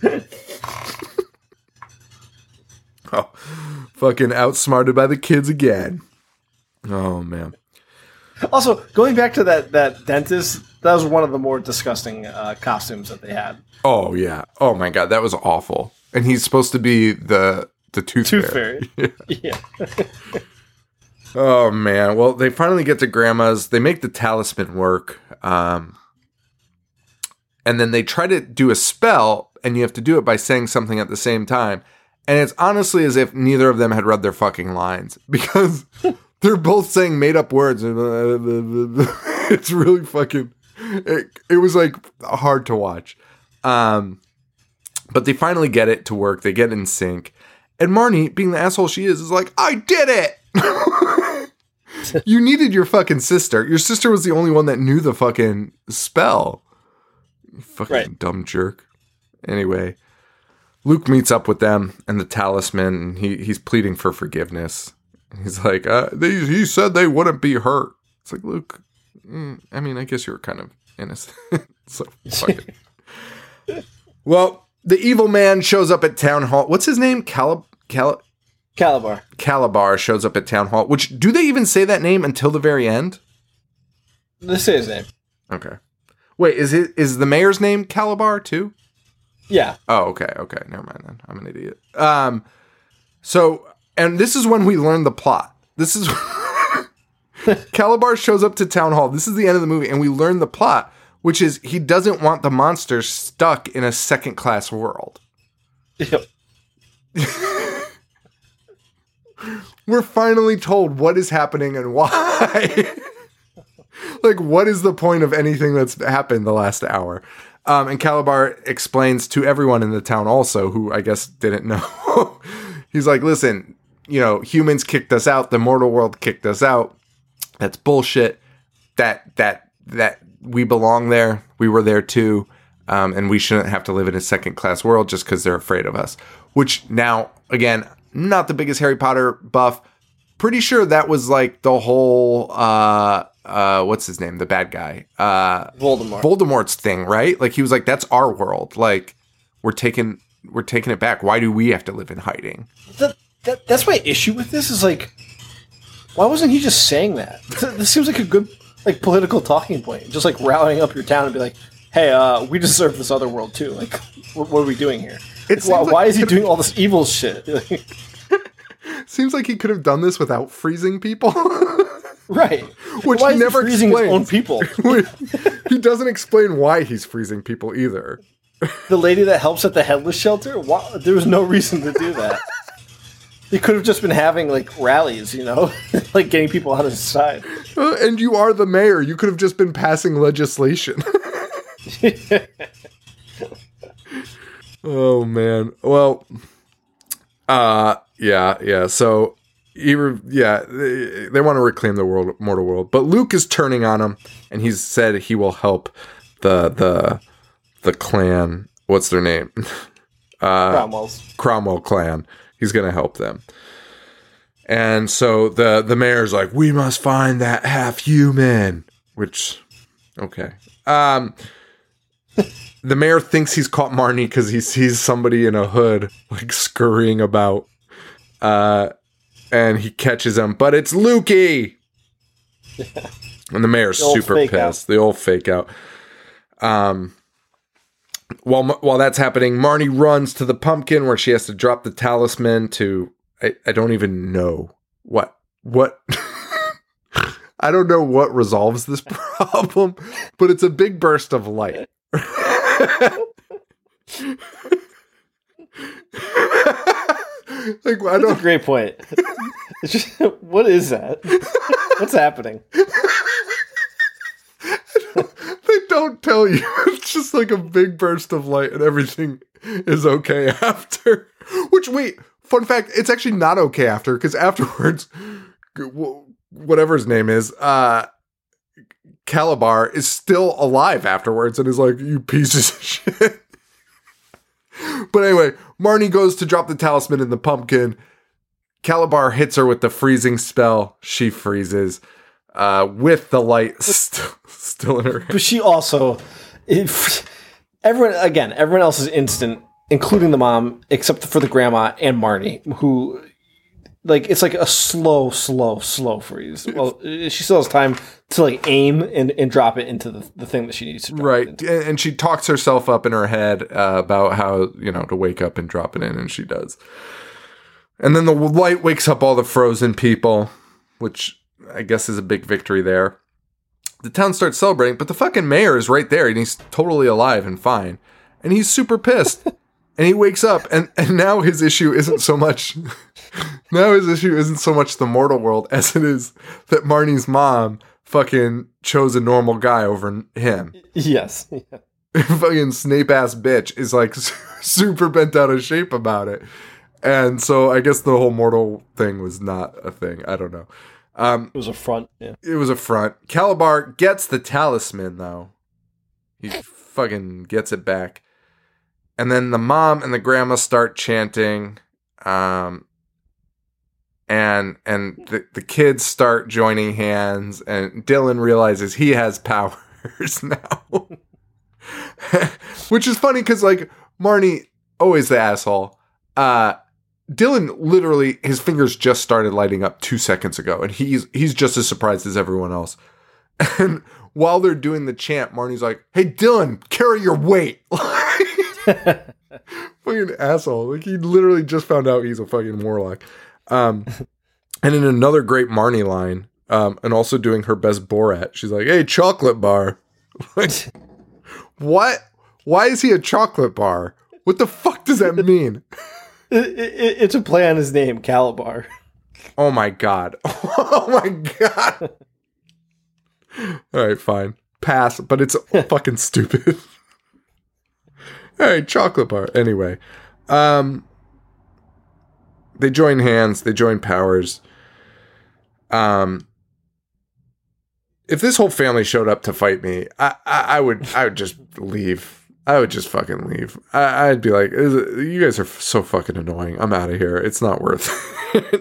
Oh, fucking outsmarted by the kids again. Oh man. Also, going back to that that dentist, that was one of the more disgusting uh, costumes that they had. Oh yeah. Oh my god, that was awful. And he's supposed to be the the tooth, tooth fairy. fairy. Yeah. yeah. Oh man. Well, they finally get to Grandma's. They make the talisman work. Um, and then they try to do a spell, and you have to do it by saying something at the same time. And it's honestly as if neither of them had read their fucking lines, because they're both saying made up words. It's really fucking, it, it was like hard to watch. Um, but they finally get it to work. They get in sync. And Marnie, being the asshole she is, is like, "I did it." You needed your fucking sister. Your sister was the only one that knew the fucking spell. You fucking right. dumb jerk. Anyway. Luke meets up with them and the talisman, and he, he's pleading for forgiveness. He's like, uh, they, he said they wouldn't be hurt. It's like, Luke, mm, I mean, I guess you were kind of innocent. So, fuck it. Well, the evil man shows up at town hall. What's his name? Calib... Calib... Calabar. Calabar shows up at town hall. Which, do they even say that name until the very end? They say his name. Okay. Wait, is it is the mayor's name Calabar too? Yeah. Oh, okay, okay. Never mind then. I'm an idiot. Um, so, and this is when we learn the plot. This is... Calabar shows up to town hall. This is the end of the movie, and we learn the plot, which is he doesn't want the monsters stuck in a second-class world. Yep. We're finally told what is happening and why. Like, what is the point of anything that's happened the last hour? Um, and Calabar explains to everyone in the town also, who I guess didn't know. He's like, listen, you know, humans kicked us out. The mortal world kicked us out. That's bullshit. That, that, that we belong there. We were there too. Um, and we shouldn't have to live in a second class world just because they're afraid of us. Which now, again, not the biggest Harry Potter buff. Pretty sure that was like the whole, uh, uh, what's his name? The bad guy. Uh, Voldemort. Voldemort's thing, right? Like he was like, that's our world. Like we're taking, we're taking it back. Why do we have to live in hiding? The, that, that's my issue with this is like, why wasn't he just saying that? This seems like a good like political talking point. Just like rallying up your town and be like, hey, uh, we deserve this other world too. Like, what, what are we doing here? Like, why, like why is he doing all this evil shit? Seems like he could have done this without freezing people. Right. Which why he never he freezing explains. His own people? He doesn't explain why he's freezing people either. The lady that helps at the headless shelter? Why, there was no reason to do that. He could have just been having, like, rallies, you know? Like, getting people on his side. Uh, and you are the mayor. You could have just been passing legislation. Oh, man. Well, uh, yeah, yeah. So, he re- yeah, they, they want to reclaim the world, mortal world. But Luke is turning on him, and he's said he will help the, the, the clan. What's their name? Uh, Cromwell's. Cromwell clan. He's going to help them. And so the, the mayor's like, we must find that half human, which, okay. Um, the mayor thinks he's caught Marnie because he sees somebody in a hood, like, scurrying about. Uh, and he catches him, but it's Lukey! And the mayor's the super pissed. Out. The old fake out. Um... While while that's happening, Marnie runs to the pumpkin where she has to drop the talisman to... I, I don't even know what... What... I don't know what resolves this problem, but it's a big burst of light. Like, I don't... That's a great point. It's just, what is that? What's happening? They don't tell you. It's just like a big burst of light and everything is okay after. Which, wait, fun fact, it's actually not okay after, because afterwards, whatever his name is, uh, Calabar is still alive afterwards and is like, you pieces of shit. But anyway, Marnie goes to drop the talisman in the pumpkin. Calabar hits her with the freezing spell. She freezes. Uh, with the light st- still in her hand. But she also, if, everyone again, everyone else is instant, including the mom, except for the grandma and Marnie, who, like, it's like a slow, slow, slow freeze. Well, she still has time to like aim and, and drop it into the, the thing that she needs to drop right. it into. And she talks herself up in her head uh, about how, you know, to wake up and drop it in, and she does. And then the light wakes up all the frozen people, which I guess is a big victory there. The town starts celebrating, but the fucking mayor is right there, and he's totally alive and fine. And he's super pissed. And he wakes up, and, and now his issue isn't so much... now his issue isn't so much the mortal world as it is that Marnie's mom fucking chose a normal guy over him. Yes. Yeah. Fucking Snape-ass bitch is, like, super bent out of shape about it. And so I guess the whole mortal thing was not a thing. I don't know. Um, it was a front, yeah. It was a front. Calabar gets the talisman, though. He fucking gets it back. And then the mom and the grandma start chanting. Um, and and the, the kids start joining hands. And Dylan realizes he has powers now. Which is funny because, like, Marnie... always the asshole. Uh, Dylan literally, his fingers just started lighting up two seconds ago, and he's he's just as surprised as everyone else. And while they're doing the chant, Marnie's like, "Hey, Dylan, carry your weight." Fucking asshole. Like, he literally just found out he's a fucking warlock. Um, and in another great Marnie line, um, and also doing her best Borat, she's like, "Hey, chocolate bar." Like, what? Why is he a chocolate bar? What the fuck does that mean? It, it, it's a play on his name, Calabar. Oh my god. Oh my god. All right, fine. Pass, but it's fucking stupid. All right, chocolate bar. Anyway, um, they join hands. They join powers. Um, if this whole family showed up to fight me, I, I, I would, I would just leave. I would just fucking leave. I, I'd be like, you guys are so fucking annoying. I'm out of here. It's not worth it.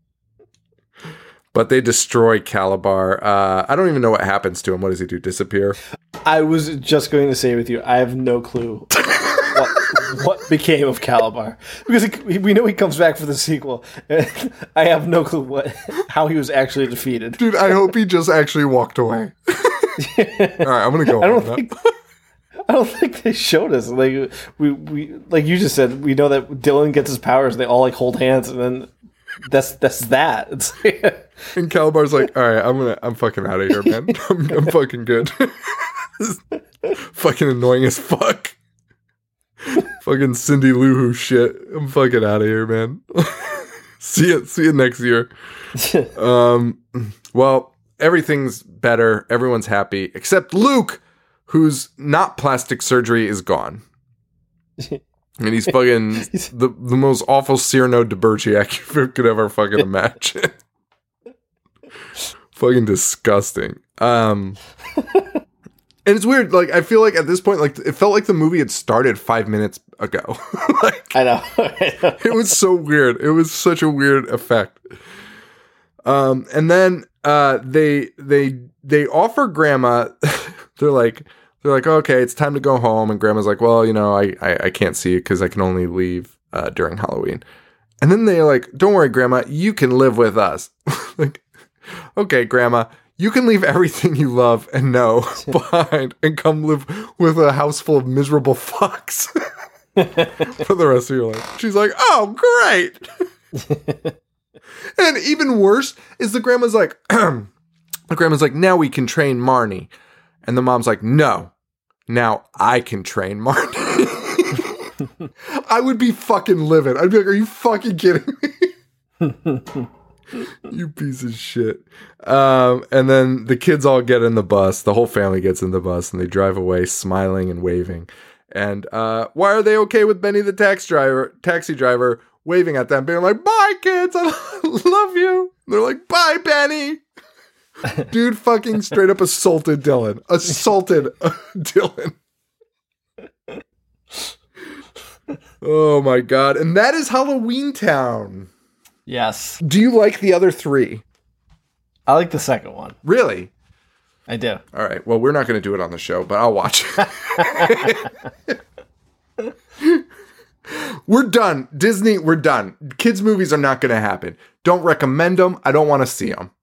But they destroy Calabar. Uh, I don't even know what happens to him. What does he do? Disappear? I was just going to say with you, I have no clue what, what became of Calabar. Because he, we know he comes back for the sequel. I have no clue what how he was actually defeated. Dude, I hope he just actually walked away. All right, I'm going to go I don't on think... that. I don't think they showed us. Like we, we, like you just said, we know that Dylan gets his powers. They all like hold hands, and then that's that's that. It's like, and Calabar's like, "All right, I'm gonna, I'm fucking out of here, man. I'm, I'm fucking good." Fucking annoying as fuck. Fucking Cindy Lou Who shit. I'm fucking out of here, man. see you, see you next year. Um, well, everything's better. Everyone's happy except Luke, whose not plastic surgery is gone. And he's fucking the, the most awful Cyrano de Bergerac you could ever fucking imagine. Fucking disgusting. Um, and it's weird. Like, I feel like at this point, like, it felt like the movie had started five minutes ago. Like, I know. I know. It was so weird. It was such a weird effect. Um, and then uh, they they they offer Grandma. They're like. They're like, okay, it's time to go home. And Grandma's like, well, you know, I, I, I can't see you because I can only leave uh, during Halloween. And then they're like, don't worry, Grandma, you can live with us. Like, okay, Grandma, you can leave everything you love and know behind and come live with a house full of miserable fucks for the rest of your life. She's like, oh, great. And even worse is the grandma's like, the grandma's like, now we can train Marnie. And the mom's like, no, now I can train Marnie. I would be fucking livid. I'd be like, are you fucking kidding me? You piece of shit. Um, and then the kids all get in the bus. The whole family gets in the bus and they drive away smiling and waving. And uh, why are they okay with Benny the tax driver, taxi driver waving at them, being like, bye, kids. I love you. And they're like, bye, Benny. Dude fucking straight up assaulted Dylan. Assaulted Dylan. Oh my god. And that is Halloween Town. Yes. Do you like the other three? I like the second one. Really? I do. All right. Well, we're not going to do it on the show, but I'll watch it. We're done. Disney, we're done. Kids' movies are not going to happen. Don't recommend them. I don't want to see them.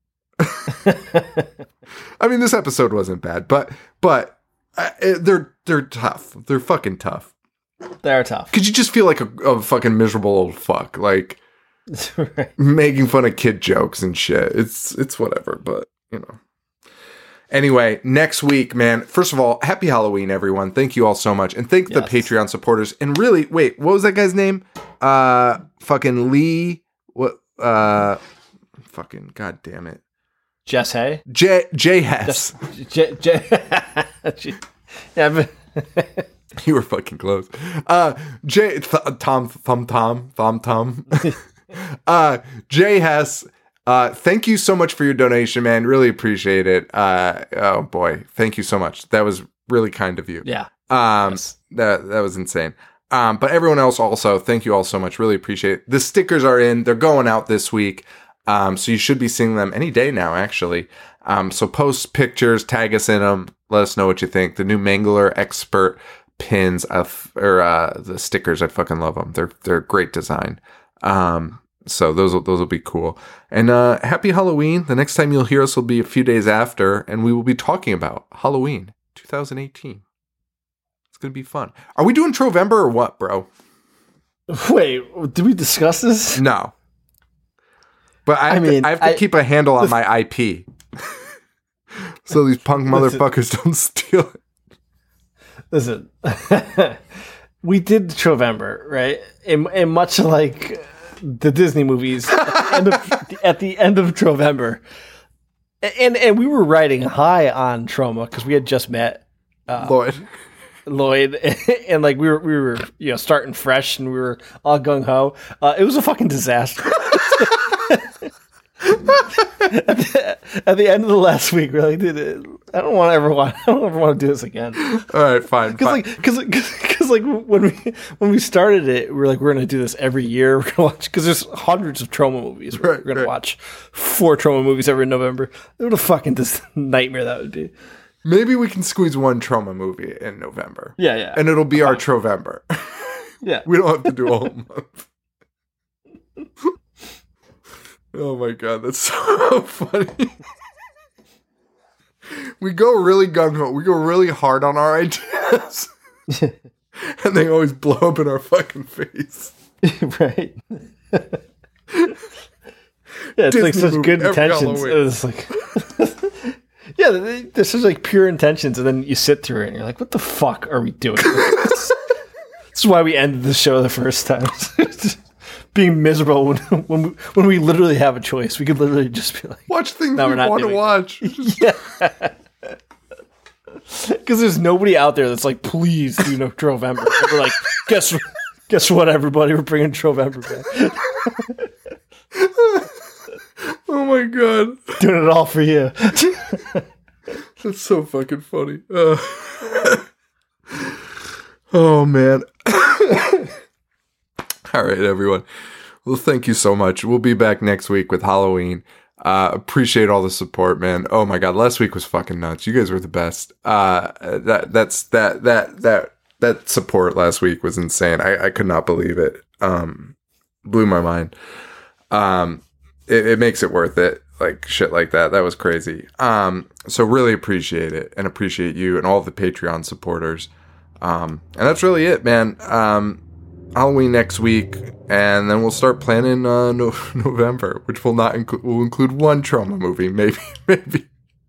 I mean, this episode wasn't bad, but but uh, they're they're tough. They're fucking tough. They're tough. Because you just feel like a, a fucking miserable old fuck, like right. Making fun of kid jokes and shit. It's it's whatever, but you know. Anyway, next week, man. First of all, happy Halloween, everyone. Thank you all so much, and thank yes. the Patreon supporters. And really, wait, what was that guy's name? Uh, fucking Lee. What? Uh, fucking god damn it. Jess Hay? J J Hess. J J Yeah, but you were fucking close. Uh J th- Tom Thumb Tom Thumb Tom. uh J Hess, uh thank you so much for your donation, man. Really appreciate it. Uh oh boy, thank you so much. That was really kind of you. Yeah. Um yes. that that was insane. Um but everyone else also, thank you all so much. Really appreciate it. The stickers are in. They're going out this week. Um, so you should be seeing them any day now, actually. Um, so post pictures, tag us in them. Let us know what you think. The new Mangler Expert pins of, or uh, the stickers. I fucking love them. They're they're great design. Um, so those will, those will be cool. And uh, happy Halloween. The next time you'll hear us will be a few days after, and we will be talking about Halloween twenty eighteen. It's gonna be fun. Are we doing Trovember or what, bro? Wait, did we discuss this? No. But I, have, I mean, to, I have to I, keep a handle on my I P. So these punk motherfuckers don't steal it. Listen, we did Trovember, right? And, and much like the Disney movies, at the end of, at the end of Trovember, and and we were riding high on Trauma because we had just met uh, Lloyd. Lloyd, and like we were we were you know starting fresh, and we were all gung ho. Uh, it was a fucking disaster. at, the, at the end of the last week, we're like, dude, I don't want to ever want. I don't ever want to do this again. All right, fine. Because like, because because like when we when we started it, we were like, we're gonna do this every year. We're gonna watch because there's hundreds of Trauma movies. We're, right, we're gonna right. watch four Trauma movies every November. What a fucking this nightmare that would be. Maybe we can squeeze one Trauma movie in November. Yeah, yeah, and it'll be our Trovember. Yeah, we don't have to do a whole month. Oh my god, that's so funny. We go really gung-ho. We go really hard on our ideas. And they always blow up in our fucking face. Right. Yeah, it's Disney like such good intentions. It's like yeah, there's such like pure intentions, and then you sit through it and you're like, what the fuck are we doing? This is why we ended the show the first time. Being miserable when when we, when we literally have a choice. We could literally just be like, watch things we want to watch. Yeah. Because there's nobody out there that's like, please do no Trovember. And we're like, guess guess what, everybody? We're bringing Trovember back. Oh my god. Doing it all for you. That's so fucking funny. Uh, oh man. All right, everyone. Well, thank you so much. We'll be back next week with Halloween. Uh, appreciate all the support, man. Oh my god, last week was fucking nuts. You guys were the best. Uh, that that's that that that that support last week was insane. I, I could not believe it. Um, blew my mind. Um, it, it makes it worth it. Like shit like that. That was crazy. Um, so really appreciate it and appreciate you and all the Patreon supporters. Um, and that's really it, man. Um. Halloween next week, and then we'll start planning uh, no- November, which will not include will include one Trauma movie, maybe, maybe,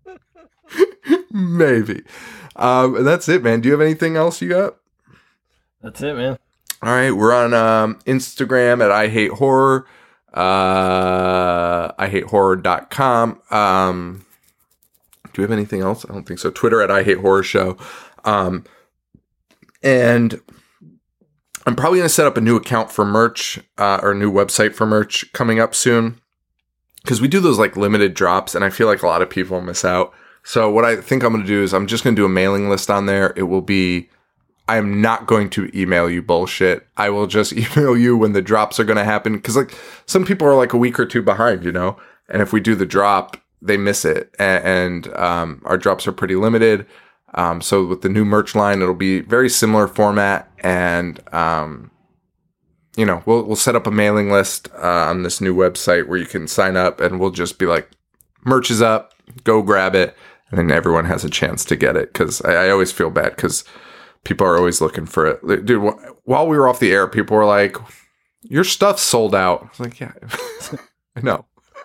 maybe. Um, and that's it, man. Do you have anything else you got? That's it, man. All right, we're on um, Instagram at I Hate Horror, uh, I hate horror dot com. Um, do we have anything else? I don't think so. Twitter at I Hate Horror Show, um, and I'm probably going to set up a new account for merch, uh, or a new website for merch coming up soon. Because we do those like limited drops, and I feel like a lot of people miss out. So what I think I'm going to do is I'm just going to do a mailing list on there. It will be, I am not going to email you bullshit. I will just email you when the drops are going to happen. Because like some people are like a week or two behind, you know? And if we do the drop, they miss it. And, and um, our drops are pretty limited. Um, so with the new merch line, it'll be very similar format, and um, you know, we'll we'll set up a mailing list uh, on this new website where you can sign up, and we'll just be like, merch is up, go grab it, and then everyone has a chance to get it. Because I, I always feel bad because people are always looking for it, dude. Wh- while we were off the air, people were like, "Your stuff's sold out." I was like, "Yeah, I know."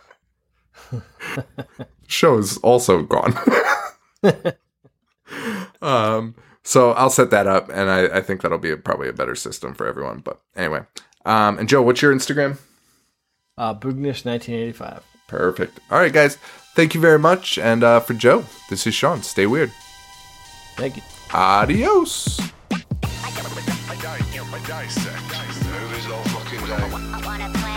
Show is also gone. Um, so I'll set that up, and I, I think that'll be a, probably a better system for everyone. But anyway, um, and Joe, what's your Instagram? Uh, Boognish nineteen eighty-five. Perfect. All right, guys. Thank you very much. And uh, for Joe, this is Sean. Stay weird. Thank you. Adios. I dissect movies all fucking day.